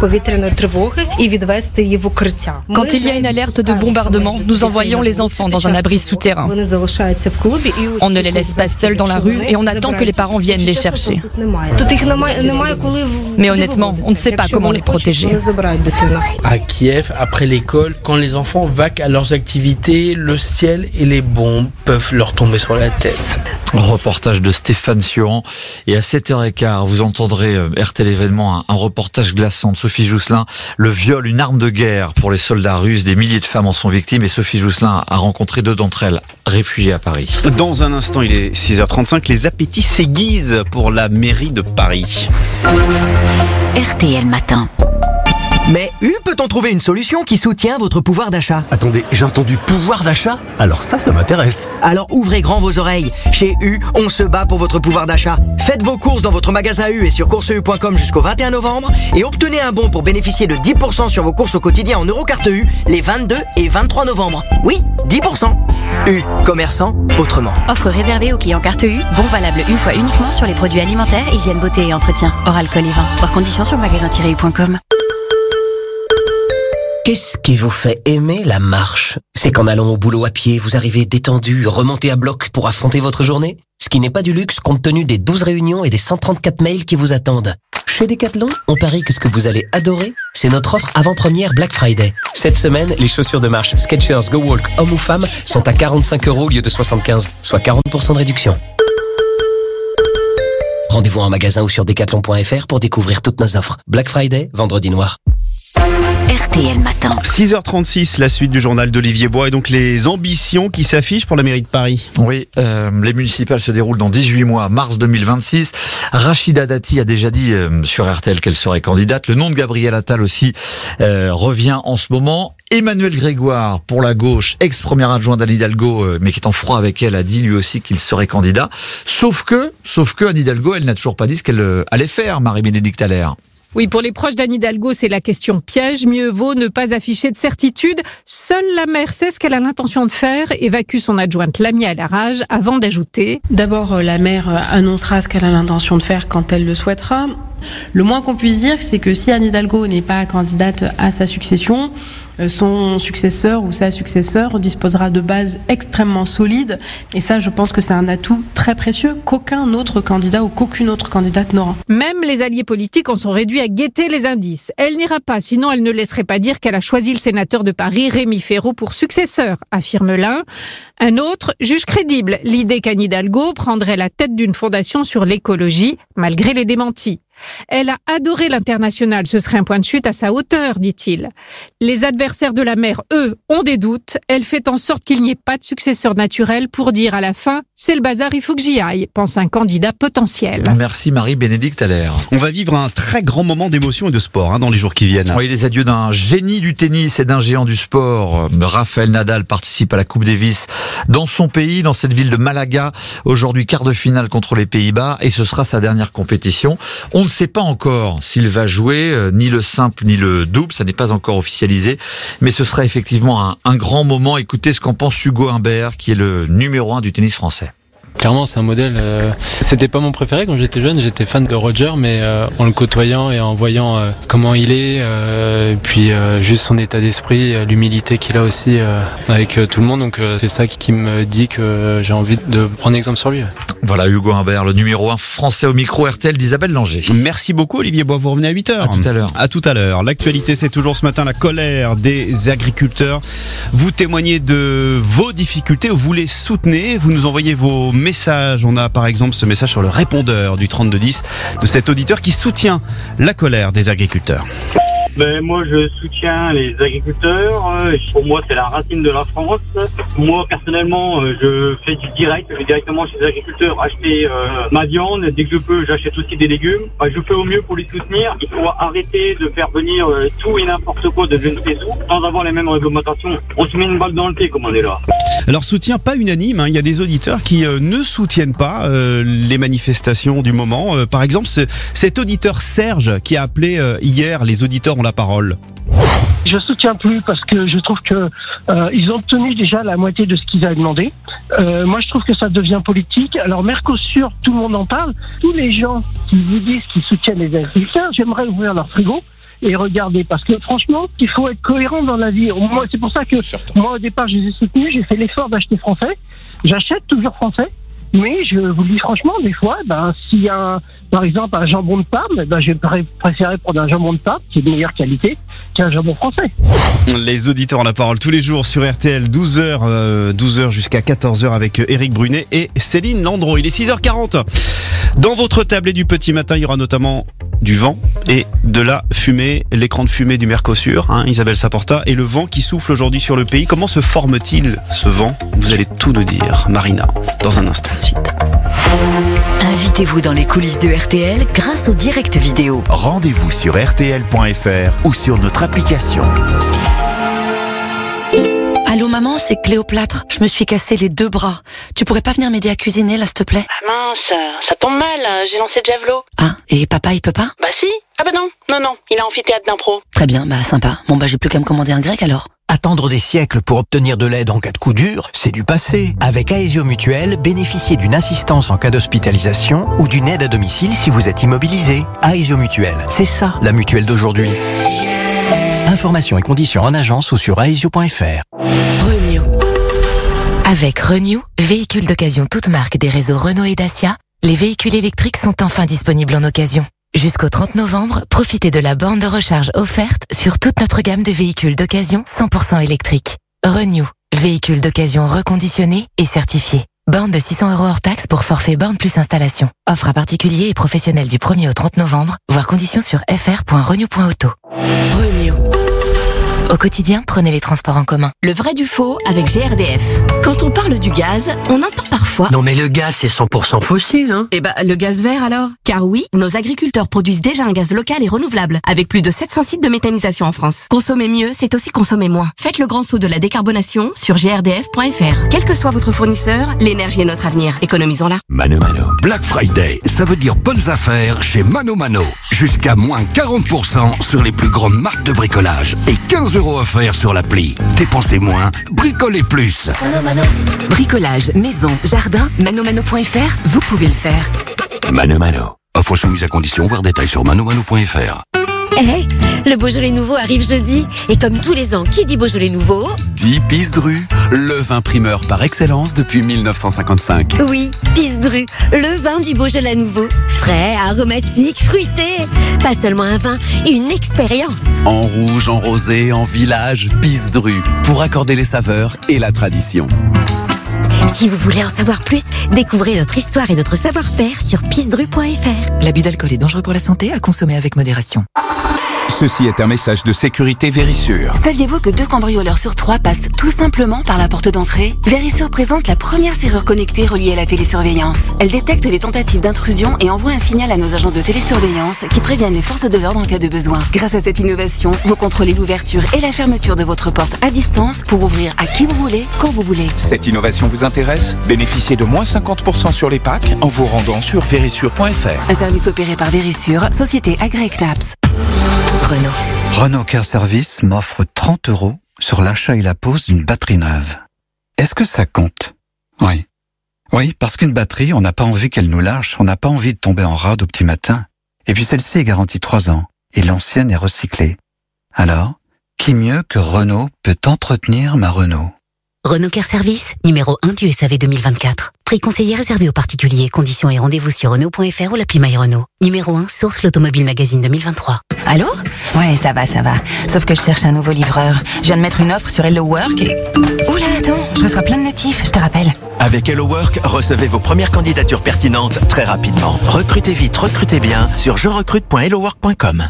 Quand il y a une alerte de bombardement, nous envoyons les enfants dans un abri souterrain. On ne les laisse pas seuls dans la rue et on attend que les parents viennent les chercher. Mais honnêtement, on ne sait pas comment les protéger. À Kiev, après l'école, quand les enfants vaquent à leurs activités, le ciel et les bombes peuvent leur tomber sur la tête. Reportage de Stéphane Sioran. Et à 7h15, vous entendrez RTL événement, un reportage glaçant de Sophie Jousselin. Le viol, une arme de guerre pour les soldats russes. Des milliers de femmes en sont victimes et Sophie Jousselin a rencontré 2 d'entre elles, réfugiées à Paris. Dans un instant, il est 6h35. Les appétits s'aiguisent pour la mairie de Paris. RTL Matin. Mais peut-on trouver une solution qui soutient votre pouvoir d'achat? Attendez, j'ai entendu pouvoir d'achat? Alors ça m'intéresse. Alors ouvrez grand vos oreilles. Chez on se bat pour votre pouvoir d'achat. Faites vos courses dans votre magasin et sur courseu.com jusqu'au 21 novembre et obtenez un bon pour bénéficier de 10% sur vos courses au quotidien en Eurocarte les 22 et 23 novembre. Oui, 10%. Commerçant autrement. Offre réservée aux clients carte bon valable une fois uniquement sur les produits alimentaires, hygiène, beauté et entretien. Hors alcool et vin. Voir conditions sur magasin-u.com. Qu'est-ce qui vous fait aimer la marche? C'est qu'en allant au boulot à pied, vous arrivez détendu, remonté à bloc pour affronter votre journée? Ce qui n'est pas du luxe compte tenu des 12 réunions et des 134 mails qui vous attendent. Chez Decathlon, on parie que ce que vous allez adorer, c'est notre offre avant-première Black Friday. Cette semaine, les chaussures de marche Skechers Go Walk homme ou femme sont à 45 € au lieu de 75, soit 40% de réduction. Rendez-vous en magasin ou sur decathlon.fr pour découvrir toutes nos offres. Black Friday, vendredi noir. RTL Matin. 6h36, la suite du journal d'Olivier Bois et donc les ambitions qui s'affichent pour la mairie de Paris. Oui, les municipales se déroulent dans 18 mois, mars 2026. Rachida Dati a déjà dit sur RTL qu'elle serait candidate. Le nom de Gabriel Attal aussi revient en ce moment. Emmanuel Grégoire, pour la gauche, ex-premier adjoint d'Anne Hidalgo, mais qui est en froid avec elle, a dit lui aussi qu'il serait candidat. Sauf que Anne Hidalgo, elle n'a toujours pas dit ce qu'elle allait faire, Marie-Bénédicte Allaire. Oui, pour les proches d'Anne Hidalgo, c'est la question piège. Mieux vaut ne pas afficher de certitude. Seule la maire sait ce qu'elle a l'intention de faire, évacue son adjointe Lamia Larage avant d'ajouter. D'abord, la maire annoncera ce qu'elle a l'intention de faire quand elle le souhaitera. Le moins qu'on puisse dire, c'est que si Anne Hidalgo n'est pas candidate à sa succession, son successeur ou sa successeur disposera de bases extrêmement solides. Et ça, je pense que c'est un atout très précieux qu'aucun autre candidat ou qu'aucune autre candidate n'aura. Même les alliés politiques en sont réduits à guetter les indices. Elle n'ira pas, sinon elle ne laisserait pas dire qu'elle a choisi le sénateur de Paris, Rémi Féraud, pour successeur, affirme l'un. Un autre juge crédible l'idée qu'Anne Hidalgo prendrait la tête d'une fondation sur l'écologie, malgré les démentis. Elle a adoré l'international, ce serait un point de chute à sa hauteur, dit-il. Les adversaires de la mère, eux, ont des doutes. Elle fait en sorte qu'il n'y ait pas de successeur naturel pour dire à la fin, c'est le bazar, il faut que j'y aille, pense un candidat potentiel. Merci Marie-Bénédicte Allaire. On va vivre un très grand moment d'émotion et de sport dans les jours qui viennent. Oui, les adieux d'un génie du tennis et d'un géant du sport. Raphaël Nadal participe à la Coupe Davis dans son pays, dans cette ville de Malaga. Aujourd'hui, quart de finale contre les Pays-Bas et ce sera sa dernière compétition. On ne sait pas encore s'il va jouer ni le simple ni le double, ça n'est pas encore officialisé, mais ce sera effectivement un grand moment. Écoutez ce qu'en pense Hugo Humbert, qui est le numéro 1 du tennis français. Clairement, c'est un modèle. C'était pas mon préféré quand j'étais jeune. J'étais fan de Roger, mais en le côtoyant et en voyant comment il est, et puis juste son état d'esprit, l'humilité qu'il a aussi avec tout le monde. Donc c'est ça qui me dit que j'ai envie de prendre exemple sur lui. Voilà Hugo Humbert, le numéro 1 français au micro RTL d'Isabelle Langer. Merci beaucoup Olivier Bois, vous revenez à 8h. À tout à l'heure. À tout à l'heure. L'actualité, c'est toujours ce matin la colère des agriculteurs. Vous témoignez de vos difficultés, vous les soutenez, vous nous envoyez vos messages. On a par exemple ce message sur le répondeur du 3210 de cet auditeur qui soutient la colère des agriculteurs. Moi, je soutiens les agriculteurs. Pour moi, c'est la racine de la France. Moi, personnellement, je fais du direct. Je vais directement chez les agriculteurs acheter ma viande. Dès que je peux, j'achète aussi des légumes. Je fais au mieux pour les soutenir. Il faut arrêter de faire venir tout et n'importe quoi de je ne sais où sans avoir les mêmes réglementations. On se met une balle dans le pied comme on est là. Alors, soutien pas unanime. Il y a des auditeurs qui ne soutiennent pas les manifestations du moment. Par exemple, cet auditeur Serge qui a appelé hier, les auditeurs ont la parole. Je soutiens plus parce que je trouve que ils ont obtenu déjà la moitié de ce qu'ils avaient demandé. Moi, je trouve que ça devient politique. Alors Mercosur, tout le monde en parle. Tous les gens qui vous disent qu'ils soutiennent les agriculteurs, j'aimerais ouvrir leur frigo et regarder, parce que franchement, il faut être cohérent dans la vie. Moi, c'est pour ça que moi, au départ, je les ai soutenus. J'ai fait l'effort d'acheter français. J'achète toujours français. Mais je vous le dis franchement, des fois, s'il y a par exemple un jambon de Parme, je vais préférer prendre un jambon de Parme qui est de meilleure qualité qu'un jambon français. Les auditeurs ont la parole tous les jours sur RTL, 12h jusqu'à 14h avec Éric Brunet et Céline Landreau. Il est 6h40. Dans votre tablée du petit matin, il y aura notamment du vent et de la fumée, l'écran de fumée du Mercosur, Isabelle Saporta, et le vent qui souffle aujourd'hui sur le pays. Comment se forme-t-il ce vent? Vous allez tout nous dire, Marina, dans un instant. Invitez-vous dans les coulisses de RTL grâce au direct vidéo. Rendez-vous sur rtl.fr ou sur notre application. Allô maman, c'est Cléopâtre. Je me suis cassé les 2 bras. Tu pourrais pas venir m'aider à cuisiner là, s'il te plaît? Ah mince, ça tombe mal, j'ai lancé le javelot. Ah, et papa il peut pas? Bah si. Ah bah non, il a amphithéâtre d'impro. Très bien, sympa. Bon j'ai plus qu'à me commander un grec alors. Attendre des siècles pour obtenir de l'aide en cas de coup dur, c'est du passé. Avec Aesio Mutuel, bénéficiez d'une assistance en cas d'hospitalisation ou d'une aide à domicile si vous êtes immobilisé. Aesio Mutuel, c'est ça la mutuelle d'aujourd'hui. Informations et conditions en agence ou sur aesio.fr. Renew. Avec Renew, véhicules d'occasion toute marque des réseaux Renault et Dacia, les véhicules électriques sont enfin disponibles en occasion. Jusqu'au 30 novembre, profitez de la borne de recharge offerte sur toute notre gamme de véhicules d'occasion 100% électriques. Renew, véhicules d'occasion reconditionnés et certifiés. Borne de 600 € hors taxe pour forfait borne plus installation. Offre à particuliers et professionnels du 1er au 30 novembre, voire conditions sur fr.renew.auto. Renew. Au quotidien, prenez les transports en commun. Le vrai du faux avec GRDF. Quand on parle du gaz, on entend parfois... Non mais le gaz c'est 100% fossile, hein. Le gaz vert alors? Car oui, nos agriculteurs produisent déjà un gaz local et renouvelable, avec plus de 700 sites de méthanisation en France. Consommer mieux, c'est aussi consommer moins. Faites le grand saut de la décarbonation sur grdf.fr. Quel que soit votre fournisseur, l'énergie est notre avenir. Économisons-la. Mano Mano. Black Friday, ça veut dire bonnes affaires chez Mano Mano. Jusqu'à moins 40% sur les plus grandes marques de bricolage et 15 € offerts sur l'appli. Dépensez moins, bricolez plus. Bricolage, maison, jardin, manomano.fr, vous pouvez le faire. Mano Mano. Offre soumise à condition, voir détails sur manomano.fr. Le Beaujolais Nouveau arrive jeudi. Et comme tous les ans, qui dit Beaujolais Nouveau dit Pisse-Dru, le vin primeur par excellence depuis 1955. Oui, Pisse-Dru, le vin du Beaujolais Nouveau. Frais, aromatique, fruité. Pas seulement un vin, une expérience. En rouge, en rosé, en village, Pisse-Dru, pour accorder les saveurs et la tradition. Psst, Si vous voulez en savoir plus, découvrez notre histoire et notre savoir-faire sur pisdru.fr. L'abus d'alcool est dangereux pour la santé, à consommer avec modération. Ceci est un message de sécurité Verisure. Saviez-vous que 2 cambrioleurs sur 3 passent tout simplement par la porte d'entrée ? Verisure présente la première serrure connectée reliée à la télésurveillance. Elle détecte les tentatives d'intrusion et envoie un signal à nos agents de télésurveillance qui préviennent les forces de l'ordre en cas de besoin. Grâce à cette innovation, vous contrôlez l'ouverture et la fermeture de votre porte à distance pour ouvrir à qui vous voulez, quand vous voulez. Cette innovation vous intéresse ? Bénéficiez de moins 50% sur les packs en vous rendant sur verisure.fr. Un service opéré par Verisure, société agréée CNAPS. Renault Care Service m'offre 30 € sur l'achat et la pose d'une batterie neuve. Est-ce que ça compte ? Oui. Oui, parce qu'une batterie, on n'a pas envie qu'elle nous lâche, on n'a pas envie de tomber en rade au petit matin. Et puis celle-ci est garantie 3 ans, et l'ancienne est recyclée. Alors, qui mieux que Renault peut entretenir ma Renault ? Renault Care Service, numéro 1 du SAV 2024. Prix conseillé réservé aux particuliers. Conditions et rendez-vous sur Renault.fr ou l'appli MyRenault. Numéro 1, source l'Automobile Magazine 2023. Allô ? Ouais, ça va. Sauf que je cherche un nouveau livreur. Je viens de mettre une offre sur Hello Work et... Oula, attends, je reçois plein de notifs, je te rappelle. Avec Hello Work, recevez vos premières candidatures pertinentes très rapidement. Recrutez vite, recrutez bien sur jerecrute.hellowork.com.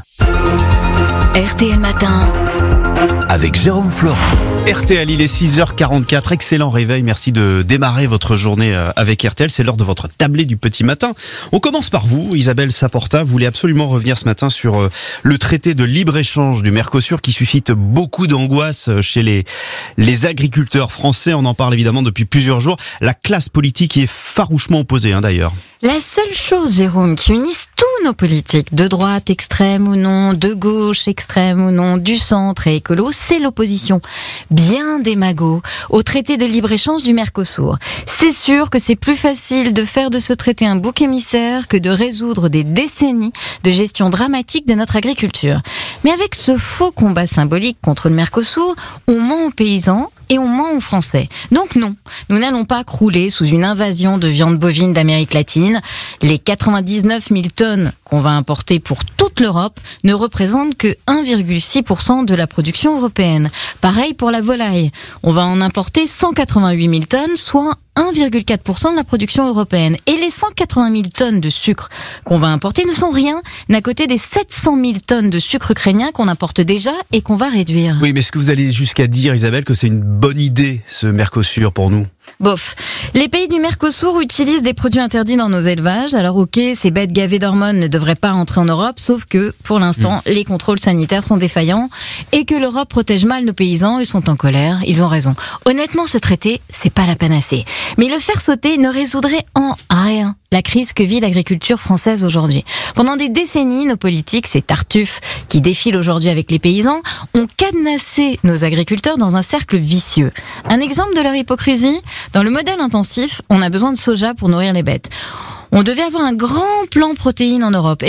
RTL Matin. Avec Jérôme Florent. RTL, il est 6h44, excellent réveil, merci de démarrer votre journée avec RTL, c'est l'heure de votre tablée du petit matin. On commence par vous, Isabelle Saporta, vous voulez absolument revenir ce matin sur le traité de libre-échange du Mercosur qui suscite beaucoup d'angoisse chez les agriculteurs français, on en parle évidemment depuis plusieurs jours, la classe politique y est farouchement opposée d'ailleurs. La seule chose, Jérôme, qui unisse tous nos politiques, de droite extrême ou non, de gauche extrême ou non, du centre et écolo, c'est l'opposition, bien démago, au traité de libre-échange du Mercosur. C'est sûr que c'est plus facile de faire de ce traité un bouc émissaire que de résoudre des décennies de gestion dramatique de notre agriculture. Mais avec ce faux combat symbolique contre le Mercosur, on ment aux paysans et on ment aux Français. Donc non, nous n'allons pas crouler sous une invasion de viande bovine d'Amérique latine. Les 99 000 tonnes qu'on va importer pour toute l'Europe ne représentent que 1,6% de la production européenne. Pareil pour la volaille. On va en importer 188 000 tonnes, soit 1,4% de la production européenne. Et les 180 000 tonnes de sucre qu'on va importer ne sont rien à côté des 700 000 tonnes de sucre ukrainien qu'on importe déjà et qu'on va réduire. Oui, mais est-ce que vous allez jusqu'à dire, Isabelle, que c'est une bonne idée, ce Mercosur, pour nous ? Bof. Les pays du Mercosur utilisent des produits interdits dans nos élevages. Alors ok, ces bêtes gavées d'hormones ne devraient pas entrer en Europe, sauf que, pour l'instant, les contrôles sanitaires sont défaillants et que l'Europe protège mal nos paysans. Ils sont en colère, ils ont raison. Honnêtement, ce traité, c'est pas la panacée. Mais le faire sauter ne résoudrait en rien la crise que vit l'agriculture française aujourd'hui. Pendant des décennies, nos politiques, ces tartuffes qui défilent aujourd'hui avec les paysans, ont cadenassé nos agriculteurs dans un cercle vicieux. Un exemple de leur hypocrisie, dans le modèle intensif, on a besoin de soja pour nourrir les bêtes. On devait avoir un grand plan protéines en Europe.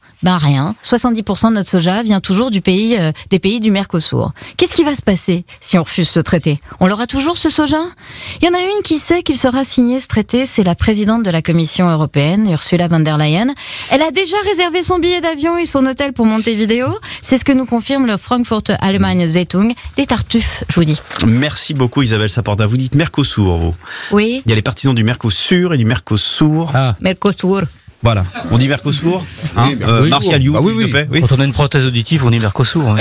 Rien. 70% de notre soja vient toujours des pays du Mercosur. Qu'est-ce qui va se passer si on refuse ce traité ? On l'aura toujours ce soja ? Il y en a une qui sait qu'il sera signé ce traité, c'est la présidente de la Commission européenne, Ursula von der Leyen. Elle a déjà réservé son billet d'avion et son hôtel pour Montevideo. C'est ce que nous confirme le Frankfurter Allgemeine Zeitung. Des tartuffes, je vous dis. Merci beaucoup Isabelle Saporta. Vous dites Mercosur, vous ? Oui. Il y a les partisans du Mercosur et du Mercosur. Mercosur. Voilà, on dit Mercosur, Martial You, s'il te plaît. Oui. Quand on a une prothèse auditive, on dit Mercosur.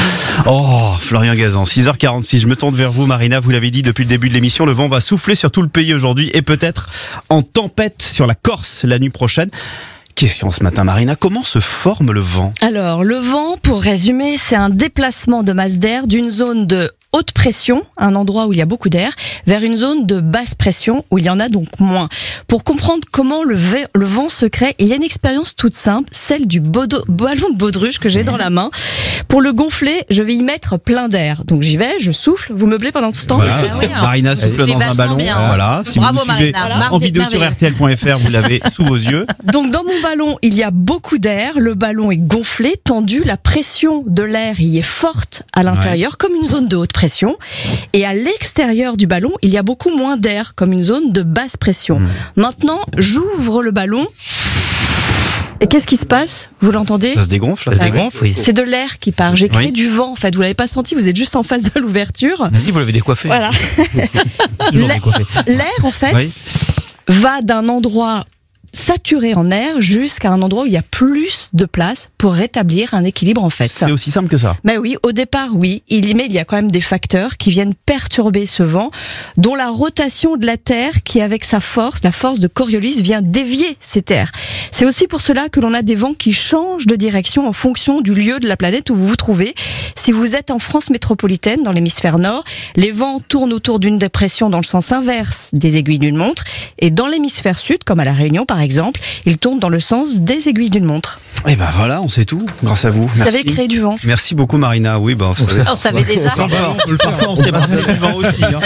Oh, Florian Gazan, 6h46, je me tourne vers vous Marina, vous l'avez dit depuis le début de l'émission, le vent va souffler sur tout le pays aujourd'hui et peut-être en tempête sur la Corse la nuit prochaine. Question ce matin Marina, comment se forme le vent ? Alors le vent, pour résumer, c'est un déplacement de masse d'air d'une zone de haute pression, un endroit où il y a beaucoup d'air, vers une zone de basse pression où il y en a donc moins. Pour comprendre comment le vent se crée, il y a une expérience toute simple, celle du ballon de baudruche que j'ai dans la main. Pour le gonfler, je vais y mettre plein d'air. Donc j'y vais, je souffle, vous meublez pendant ce temps. Voilà. Marina souffle dans un ballon. Voilà. Si bravo, vous nous suivez en vidéo sur RTL.fr, vous l'avez sous vos yeux. Donc dans mon ballon, il y a beaucoup d'air, le ballon est gonflé, tendu, la pression de l'air y est forte à l'intérieur, comme une zone de haute pression. Et à l'extérieur du ballon, il y a beaucoup moins d'air, comme une zone de basse pression. Maintenant, j'ouvre le ballon. Et qu'est-ce qui se passe? Vous l'entendez? Ça se dégonfle. Ça se dégonfle, oui. C'est de l'air qui part. J'ai créé Oui. du vent, en fait. Vous l'avez pas senti, vous êtes juste en face de l'ouverture. Vas-y, vous l'avez décoiffé. Voilà. Toujours décoiffé. L'air, en fait, Oui. va d'un endroit saturé en air jusqu'à un endroit où il y a plus de place pour rétablir un équilibre, en fait. C'est aussi simple que ça. Mais oui, au départ, oui. Mais il y a quand même des facteurs qui viennent perturber ce vent, dont la rotation de la Terre qui, avec sa force, la force de Coriolis, vient dévier ces terres. C'est aussi pour cela que l'on a des vents qui changent de direction en fonction du lieu de la planète où vous vous trouvez. Si vous êtes en France métropolitaine, dans l'hémisphère nord, les vents tournent autour d'une dépression dans le sens inverse des aiguilles d'une montre. Et dans l'hémisphère sud, comme à La Réunion par exemple, ils tournent dans le sens des aiguilles d'une montre. Et ben voilà, on sait tout grâce à vous. Vous savez créer du vent. Merci beaucoup Marina. Oui, bah, On savait déjà. Parfois on sait passer du vent aussi. Hein.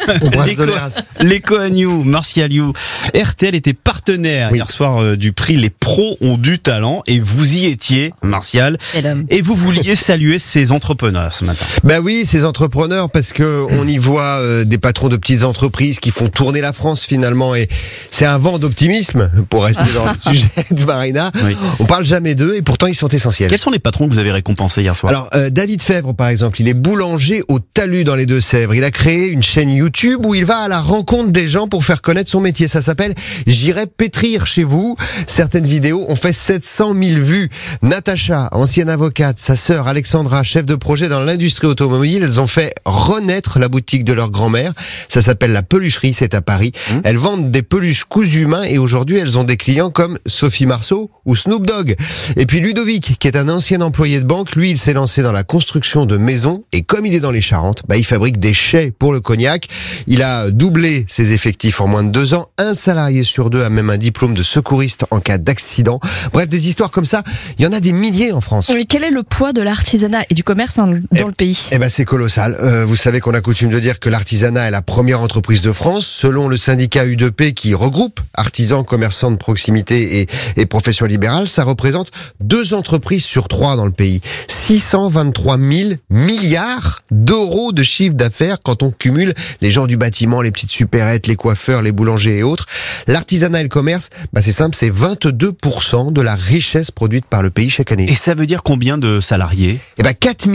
L'éco à New, Martial You. RTL était partenaire hier soir du prix Les Pros ont du talent et vous y étiez, Martial. Et vous vouliez saluer ces entrepreneurs ce matin. Ben oui, ces entrepreneurs, parce que on y voit des patrons de petites entreprises qui font tourner la France finalement, et c'est un vent d'optimisme pour rester dans le sujet de Marina. Oui. On parle jamais d'eux et pourtant ils sont essentiels. Quels sont les patrons que vous avez récompensés hier soir? Alors David Fèvre par exemple, il est boulanger au Talus dans les Deux-Sèvres. Il a créé une chaîne YouTube où il va à la rencontre des gens pour faire connaître son métier. Ça s'appelle J'irai pétrir chez vous. Certaines vidéos ont fait 700 000 vues. Natacha, ancienne avocate, sa sœur Alexandra, chef de projet dans l'industrie automobile, elles ont fait renaître la boutique de leur grand-mère. Ça s'appelle La Pelucherie, c'est à Paris. Elles vendent des peluches cousues main et aujourd'hui elles ont des clients comme Sophie Marceau ou Snoop Dogg. Et puis Ludovic, qui est un ancien employé de banque, lui il s'est lancé dans la construction de maisons et comme il est dans les Charentes, il fabrique des chais pour le cognac. Il a doublé ses effectifs en moins de 2 ans. Un salarié sur 2 a même un diplôme de secouriste en cas d'accident. Bref, des histoires comme ça, il y en a des milliers en France. Mais quel est le poids de l'artisanat et du commerce dans le pays? C'est colossal. Vous savez qu'on a coutume de dire que l'artisanat est la première entreprise de France. Selon le syndicat U2P qui regroupe artisans, commerçants de proximité et professions libérales, ça représente 2 entreprises sur 3 dans le pays. 623 000 milliards d'euros de chiffre d'affaires quand on cumule les gens du bâtiment, les petites supérettes, les coiffeurs, les boulangers et autres. L'artisanat et le commerce, c'est simple, c'est 22% de la richesse produite par le pays chaque année. Et ça veut dire combien de salariés? 4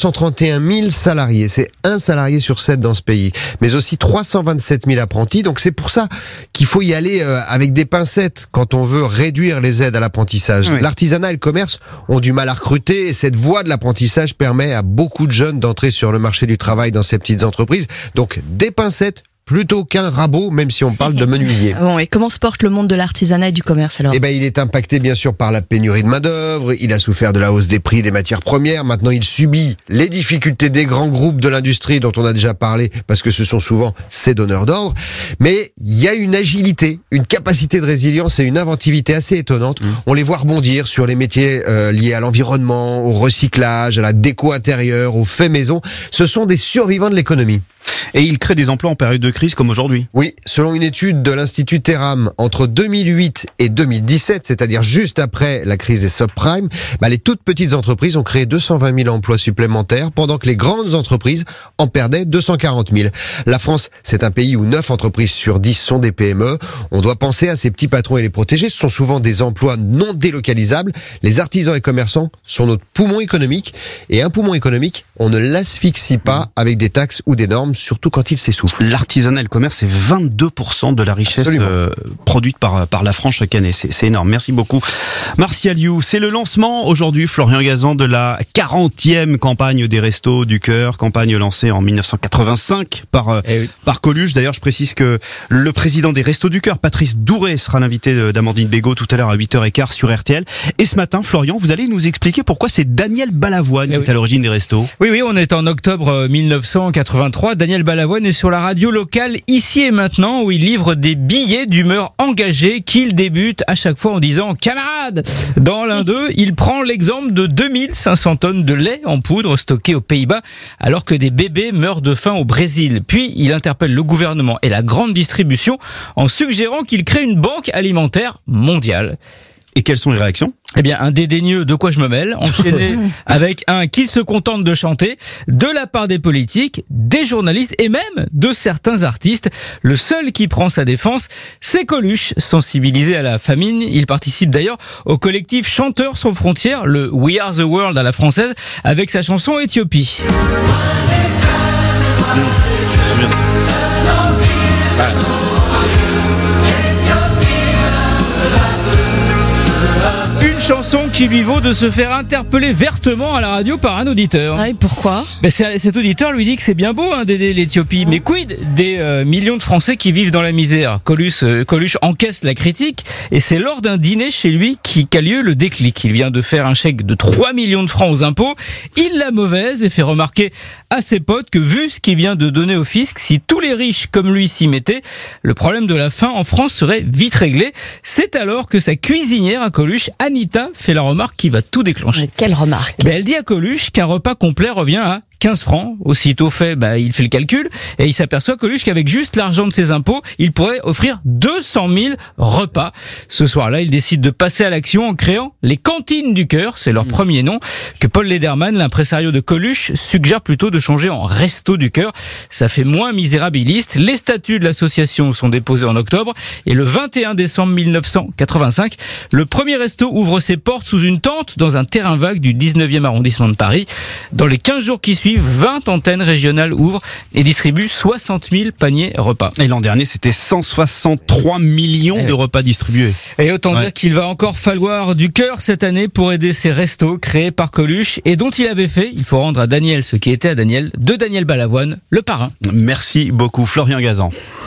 231 000 salariés. C'est 1 salarié sur 7 dans ce pays. Mais aussi 327 000 apprentis. Donc c'est pour ça qu'il faut y aller avec des pincettes quand on veut réduire les aides à l'apprentissage. Oui. L'artisanat et le commerce ont du mal à recruter et cette voie de l'apprentissage permet à beaucoup de jeunes d'entrer sur le marché du travail dans ces petites entreprises. Donc des pincettes plutôt qu'un rabot, même si on parle de menuisier. Bon, et comment se porte le monde de l'artisanat et du commerce alors? Il est impacté bien sûr par la pénurie de main-d'œuvre, il a souffert de la hausse des prix des matières premières, maintenant il subit les difficultés des grands groupes de l'industrie dont on a déjà parlé, parce que ce sont souvent ses donneurs d'ordre, mais il y a une agilité, une capacité de résilience et une inventivité assez étonnante. On les voit rebondir sur les métiers liés à l'environnement, au recyclage, à la déco intérieure, aux faits maison. Ce sont des survivants de l'économie. Et il crée des emplois en période de crise comme aujourd'hui. Oui, selon une étude de l'Institut Teram, entre 2008 et 2017, c'est-à-dire juste après la crise des subprimes, les toutes petites entreprises ont créé 220 000 emplois supplémentaires, pendant que les grandes entreprises en perdaient 240 000. La France, c'est un pays où 9 entreprises sur 10 sont des PME. On doit penser à ces petits patrons et les protéger. Ce sont souvent des emplois non délocalisables. Les artisans et commerçants sont notre poumon économique. Et un poumon économique, on ne l'asphyxie pas avec des taxes ou des normes, surtout quand il s'essouffle. L'artisanat et le commerce, c'est 22% de la richesse produite par la France chaque année. C'est énorme. Merci beaucoup. Martial You, c'est le lancement aujourd'hui, Florian Gazan, de la 40e campagne des Restos du Cœur, campagne lancée en 1985 par Coluche. D'ailleurs, je précise que le président des Restos du Cœur, Patrice Douré, sera l'invité d'Amandine Bégaud tout à l'heure à 8h15 sur RTL. Et ce matin, Florian, vous allez nous expliquer pourquoi c'est Daniel Balavoine qui est à l'origine des Restos. Oui, on est en octobre 1983. Daniel Balavoine est sur la radio locale Ici et Maintenant où il livre des billets d'humeur engagés qu'il débute à chaque fois en disant « Camarades !» Dans l'un d'eux, il prend l'exemple de 2500 tonnes de lait en poudre stocké aux Pays-Bas alors que des bébés meurent de faim au Brésil. Puis il interpelle le gouvernement et la grande distribution en suggérant qu'il crée une banque alimentaire mondiale. Et quelles sont les réactions ? Eh bien, un dédaigneux de quoi je me mêle, enchaîné avec un qui se contente de chanter, de la part des politiques, des journalistes et même de certains artistes. Le seul qui prend sa défense, c'est Coluche. Sensibilisé à la famine, il participe d'ailleurs au collectif Chanteurs sans frontières, le We Are the World à la française, avec sa chanson Éthiopie. Une chanson qui lui vaut de se faire interpeller vertement à la radio par un auditeur. Ah, et pourquoi ? Cet auditeur lui dit que c'est bien beau d'aider l'Éthiopie, mais quid des millions de Français qui vivent dans la misère ? Coluche encaisse la critique et c'est lors d'un dîner chez lui qu'a lieu le déclic. Il vient de faire un chèque de 3 millions de francs aux impôts, il l'a mauvaise et fait remarquer à ses potes que vu ce qu'il vient de donner au fisc, si tous les riches comme lui s'y mettaient, le problème de la faim en France serait vite réglé. C'est alors que sa cuisinière à Coluche, Anita, fait la remarque qui va tout déclencher. Quelle remarque ? Elle dit à Coluche qu'un repas complet revient à 15 francs. Aussitôt fait, il fait le calcul et il s'aperçoit, Coluche, qu'avec juste l'argent de ses impôts, il pourrait offrir 200 000 repas. Ce soir-là, il décide de passer à l'action en créant les Cantines du Cœur, c'est leur premier nom, que Paul Lederman, l'impresario de Coluche, suggère plutôt de changer en Resto du Cœur. Ça fait moins misérabiliste. Les statuts de l'association sont déposés en octobre et le 21 décembre 1985, le premier resto ouvre ses portes sous une tente dans un terrain vague du 19e arrondissement de Paris. Dans les 15 jours qui suivent, 20 antennes régionales ouvrent et distribuent 60 000 paniers repas. Et l'an dernier, c'était 163 millions de repas distribués. Et autant dire qu'il va encore falloir du cœur cette année pour aider ces restos créés par Coluche et dont il avait fait, il faut rendre à Daniel ce qui était à Daniel, de Daniel Balavoine, le parrain. Merci beaucoup, Florian Gazan.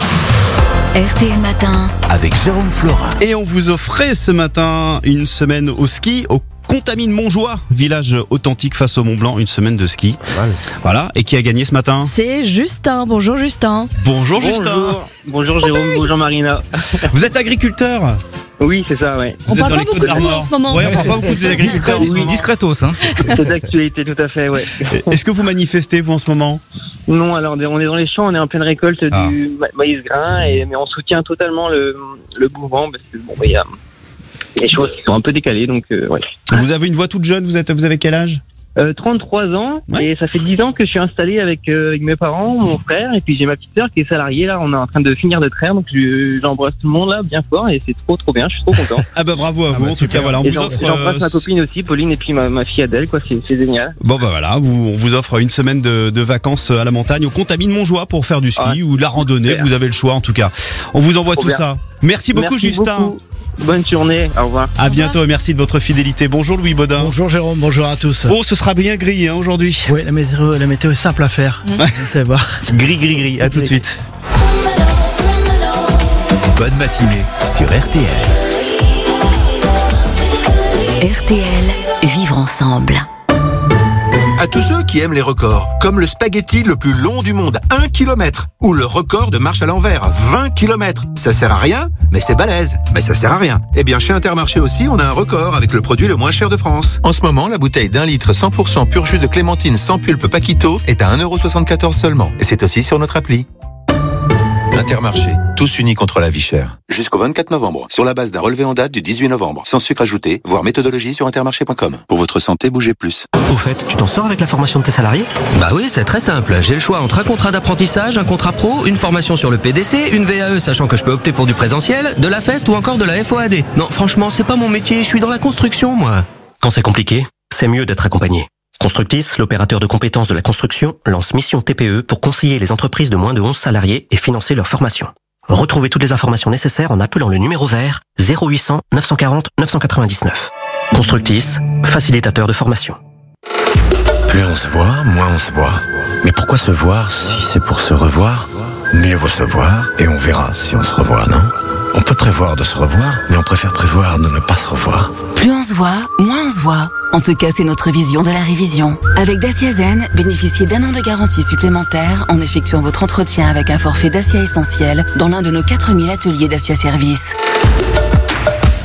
RTL Matin avec Jérôme Florin. Et on vous offrait ce matin une semaine au ski au Contamine-Montjoie, village authentique face au Mont Blanc, une semaine de ski. Voilà. Et qui a gagné ce matin ? C'est Justin. Bonjour Justin. Bonjour Justin. Bonjour Jérôme, bonjour Marina. Vous êtes agriculteur ? Oui, c'est ça, ouais. On parle pas beaucoup de vous en ce moment. Ouais, on parle pas beaucoup des agriculteurs en ce moment. Discretos, hein. C'est d'actualité, tout à fait, ouais. Est-ce que vous manifestez, vous, en ce moment ? Non, alors on est dans les champs, on est en pleine récolte du maïs grain, mais on soutient totalement le mouvement parce que il y a des choses qui sont un peu décalées, donc ouais. Vous avez une voix toute jeune, vous avez quel âge ? 33 ans, et ça fait 10 ans que je suis installé avec mes parents, mon frère, et puis j'ai ma petite sœur qui est salariée, là, on est en train de finir de traire, donc j'embrasse tout le monde, là, bien fort, et c'est trop bien, je suis trop content. Bravo à vous, en tout cas, voilà, on vous offre... J'embrasse ma copine aussi, Pauline, et puis ma fille Adèle, quoi, c'est génial. Voilà, on vous offre une semaine de vacances à la montagne, au Contamine-Montjoie pour faire du ski ou de la randonnée, vous avez le choix, en tout cas. On vous envoie tout ça. Merci beaucoup, Justin. Beaucoup. Bonne journée, au revoir. À bientôt et merci de votre fidélité. Bonjour Louis Baudin. Bonjour Jérôme, bonjour à tous. Oh, ce sera bien gris aujourd'hui. Oui, la météo est simple à faire. Vous allez voir. Gris, à tout de suite. Bonne matinée sur RTL. RTL, vivre ensemble. À tous ceux qui aiment les records, comme le spaghetti le plus long du monde, 1 km, ou le record de marche à l'envers, 20 km. Ça sert à rien, mais c'est balèze. Mais ça sert à rien. Eh bien, chez Intermarché aussi, on a un record avec le produit le moins cher de France. En ce moment, la bouteille d'1 litre 100% pur jus de clémentine sans pulpe Paquito est à 1,74€ seulement. Et c'est aussi sur notre appli. Intermarché, tous unis contre la vie chère. Jusqu'au 24 novembre, sur la base d'un relevé en date du 18 novembre. Sans sucre ajouté, voir méthodologie sur intermarché.com. Pour votre santé, bougez plus. Au fait, tu t'en sors avec la formation de tes salariés ? Bah oui, c'est très simple. J'ai le choix entre un contrat d'apprentissage, un contrat pro, une formation sur le PDC, une VAE sachant que je peux opter pour du présentiel, de la FEST ou encore de la FOAD. Non, franchement, c'est pas mon métier, je suis dans la construction, moi. Quand c'est compliqué, c'est mieux d'être accompagné. Constructis, l'opérateur de compétences de la construction, lance Mission TPE pour conseiller les entreprises de moins de 11 salariés et financer leur formation. Retrouvez toutes les informations nécessaires en appelant le numéro vert 0800 940 999. Constructis, facilitateur de formation. Plus on se voit, moins on se voit. Mais pourquoi se voir si c'est pour se revoir ? Mieux vaut se voir et on verra si on se revoit, non ? On peut prévoir de se revoir, mais on préfère prévoir de ne pas se revoir. Plus on se voit, moins on se voit. En tout cas, c'est notre vision de la révision. Avec Dacia Zen, bénéficiez d'1 an de garantie supplémentaire en effectuant votre entretien avec un forfait Dacia Essentiel dans l'un de nos 4000 ateliers Dacia Service.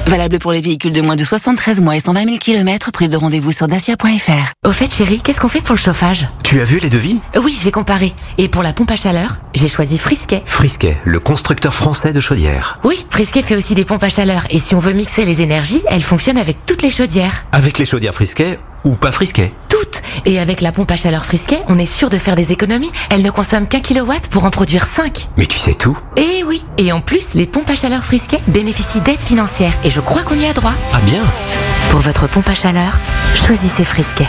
Valable pour les véhicules de moins de 73 mois et 120 000 km, prise de rendez-vous sur dacia.fr. Au fait, chérie, qu'est-ce qu'on fait pour le chauffage? Tu as vu les devis? Oui, j'ai comparé. Et pour la pompe à chaleur, j'ai choisi Frisquet. Frisquet, le constructeur français de chaudières. Oui, Frisquet fait aussi des pompes à chaleur. Et si on veut mixer les énergies, elle fonctionne avec toutes les chaudières. Avec les chaudières Frisquet ou pas Frisquet? Toutes. Et avec la pompe à chaleur Frisquet, on est sûr de faire des économies. Elle ne consomme qu'1 kilowatt pour en produire 5. Mais tu sais tout. Eh oui. Et en plus, les pompes à chaleur Frisquet bénéficient d'aides financières. Et je crois qu'on y a droit. Ah bien. Pour votre pompe à chaleur, choisissez Frisquet.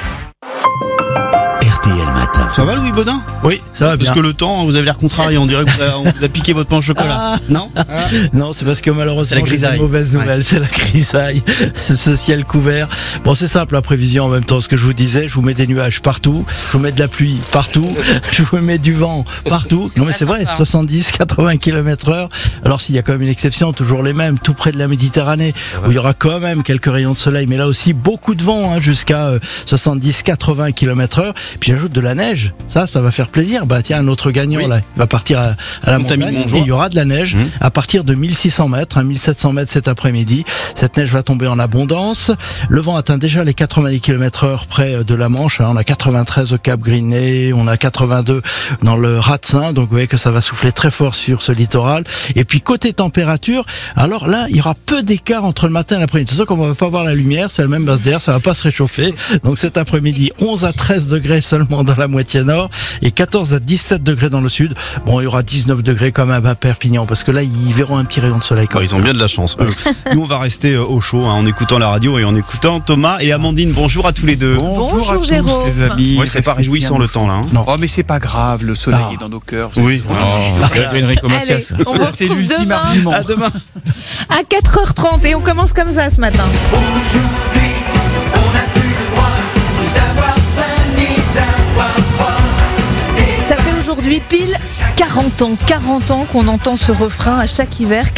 RTL Matin. Ça va Louis Baudin? Oui, ça va bien. Parce que le temps, vous avez l'air contrarié, on dirait qu'on vous a piqué votre pain au chocolat. Non? Non, c'est parce que malheureusement, c'est j'ai une mauvaise nouvelle, c'est la grisaille, ce ciel couvert. Bon, c'est simple, la prévision en même temps, ce que je vous disais, je vous mets des nuages partout, je vous mets de la pluie partout, je vous mets du vent partout. Non mais c'est vrai, 70, 80 km/h. Alors s'il y a quand même une exception, toujours les mêmes, tout près de la Méditerranée, où il y aura quand même quelques rayons de soleil, mais là aussi beaucoup de vent, jusqu'à 70, 80 km/h. Puis j'ajoute de la neige, ça va faire plaisir. Bah tiens, un autre gagnant là, il va partir à la montagne et il y aura de la neige à partir de 1600 mètres, 1700 mètres cet après-midi. Cette neige va tomber en abondance. Le vent atteint déjà les 90 km/h près de la Manche. On a 93 au Cap Griné, on a 82 dans le Ratsin, donc vous voyez que ça va souffler très fort sur ce littoral. Et puis côté température, alors là, il y aura peu d'écart entre le matin et l'après-midi. C'est sûr qu'on va pas voir la lumière, c'est la même base d'air, ça va pas se réchauffer. Donc cet après-midi, 11 à 13 degrés seulement dans la moitié nord et 14 à 17 degrés dans le sud. Bon, il y aura 19 degrés quand même à Perpignan parce que là, ils verront un petit rayon de soleil. Ils ont bien de la chance. Nous, on va rester au chaud en écoutant la radio et en écoutant Thomas et Amandine. Bonjour à tous les deux. Bonjour à tous, Jérôme. les amis. Ouais, c'est pas réjouissant le temps là. Oh, mais c'est pas grave, le soleil est dans nos cœurs. Oui. Enrico Macias. On vous retrouve demain. À demain. À 4h30 et on commence comme ça ce matin. Ça fait aujourd'hui pile 40 ans qu'on entend ce refrain à chaque hiver.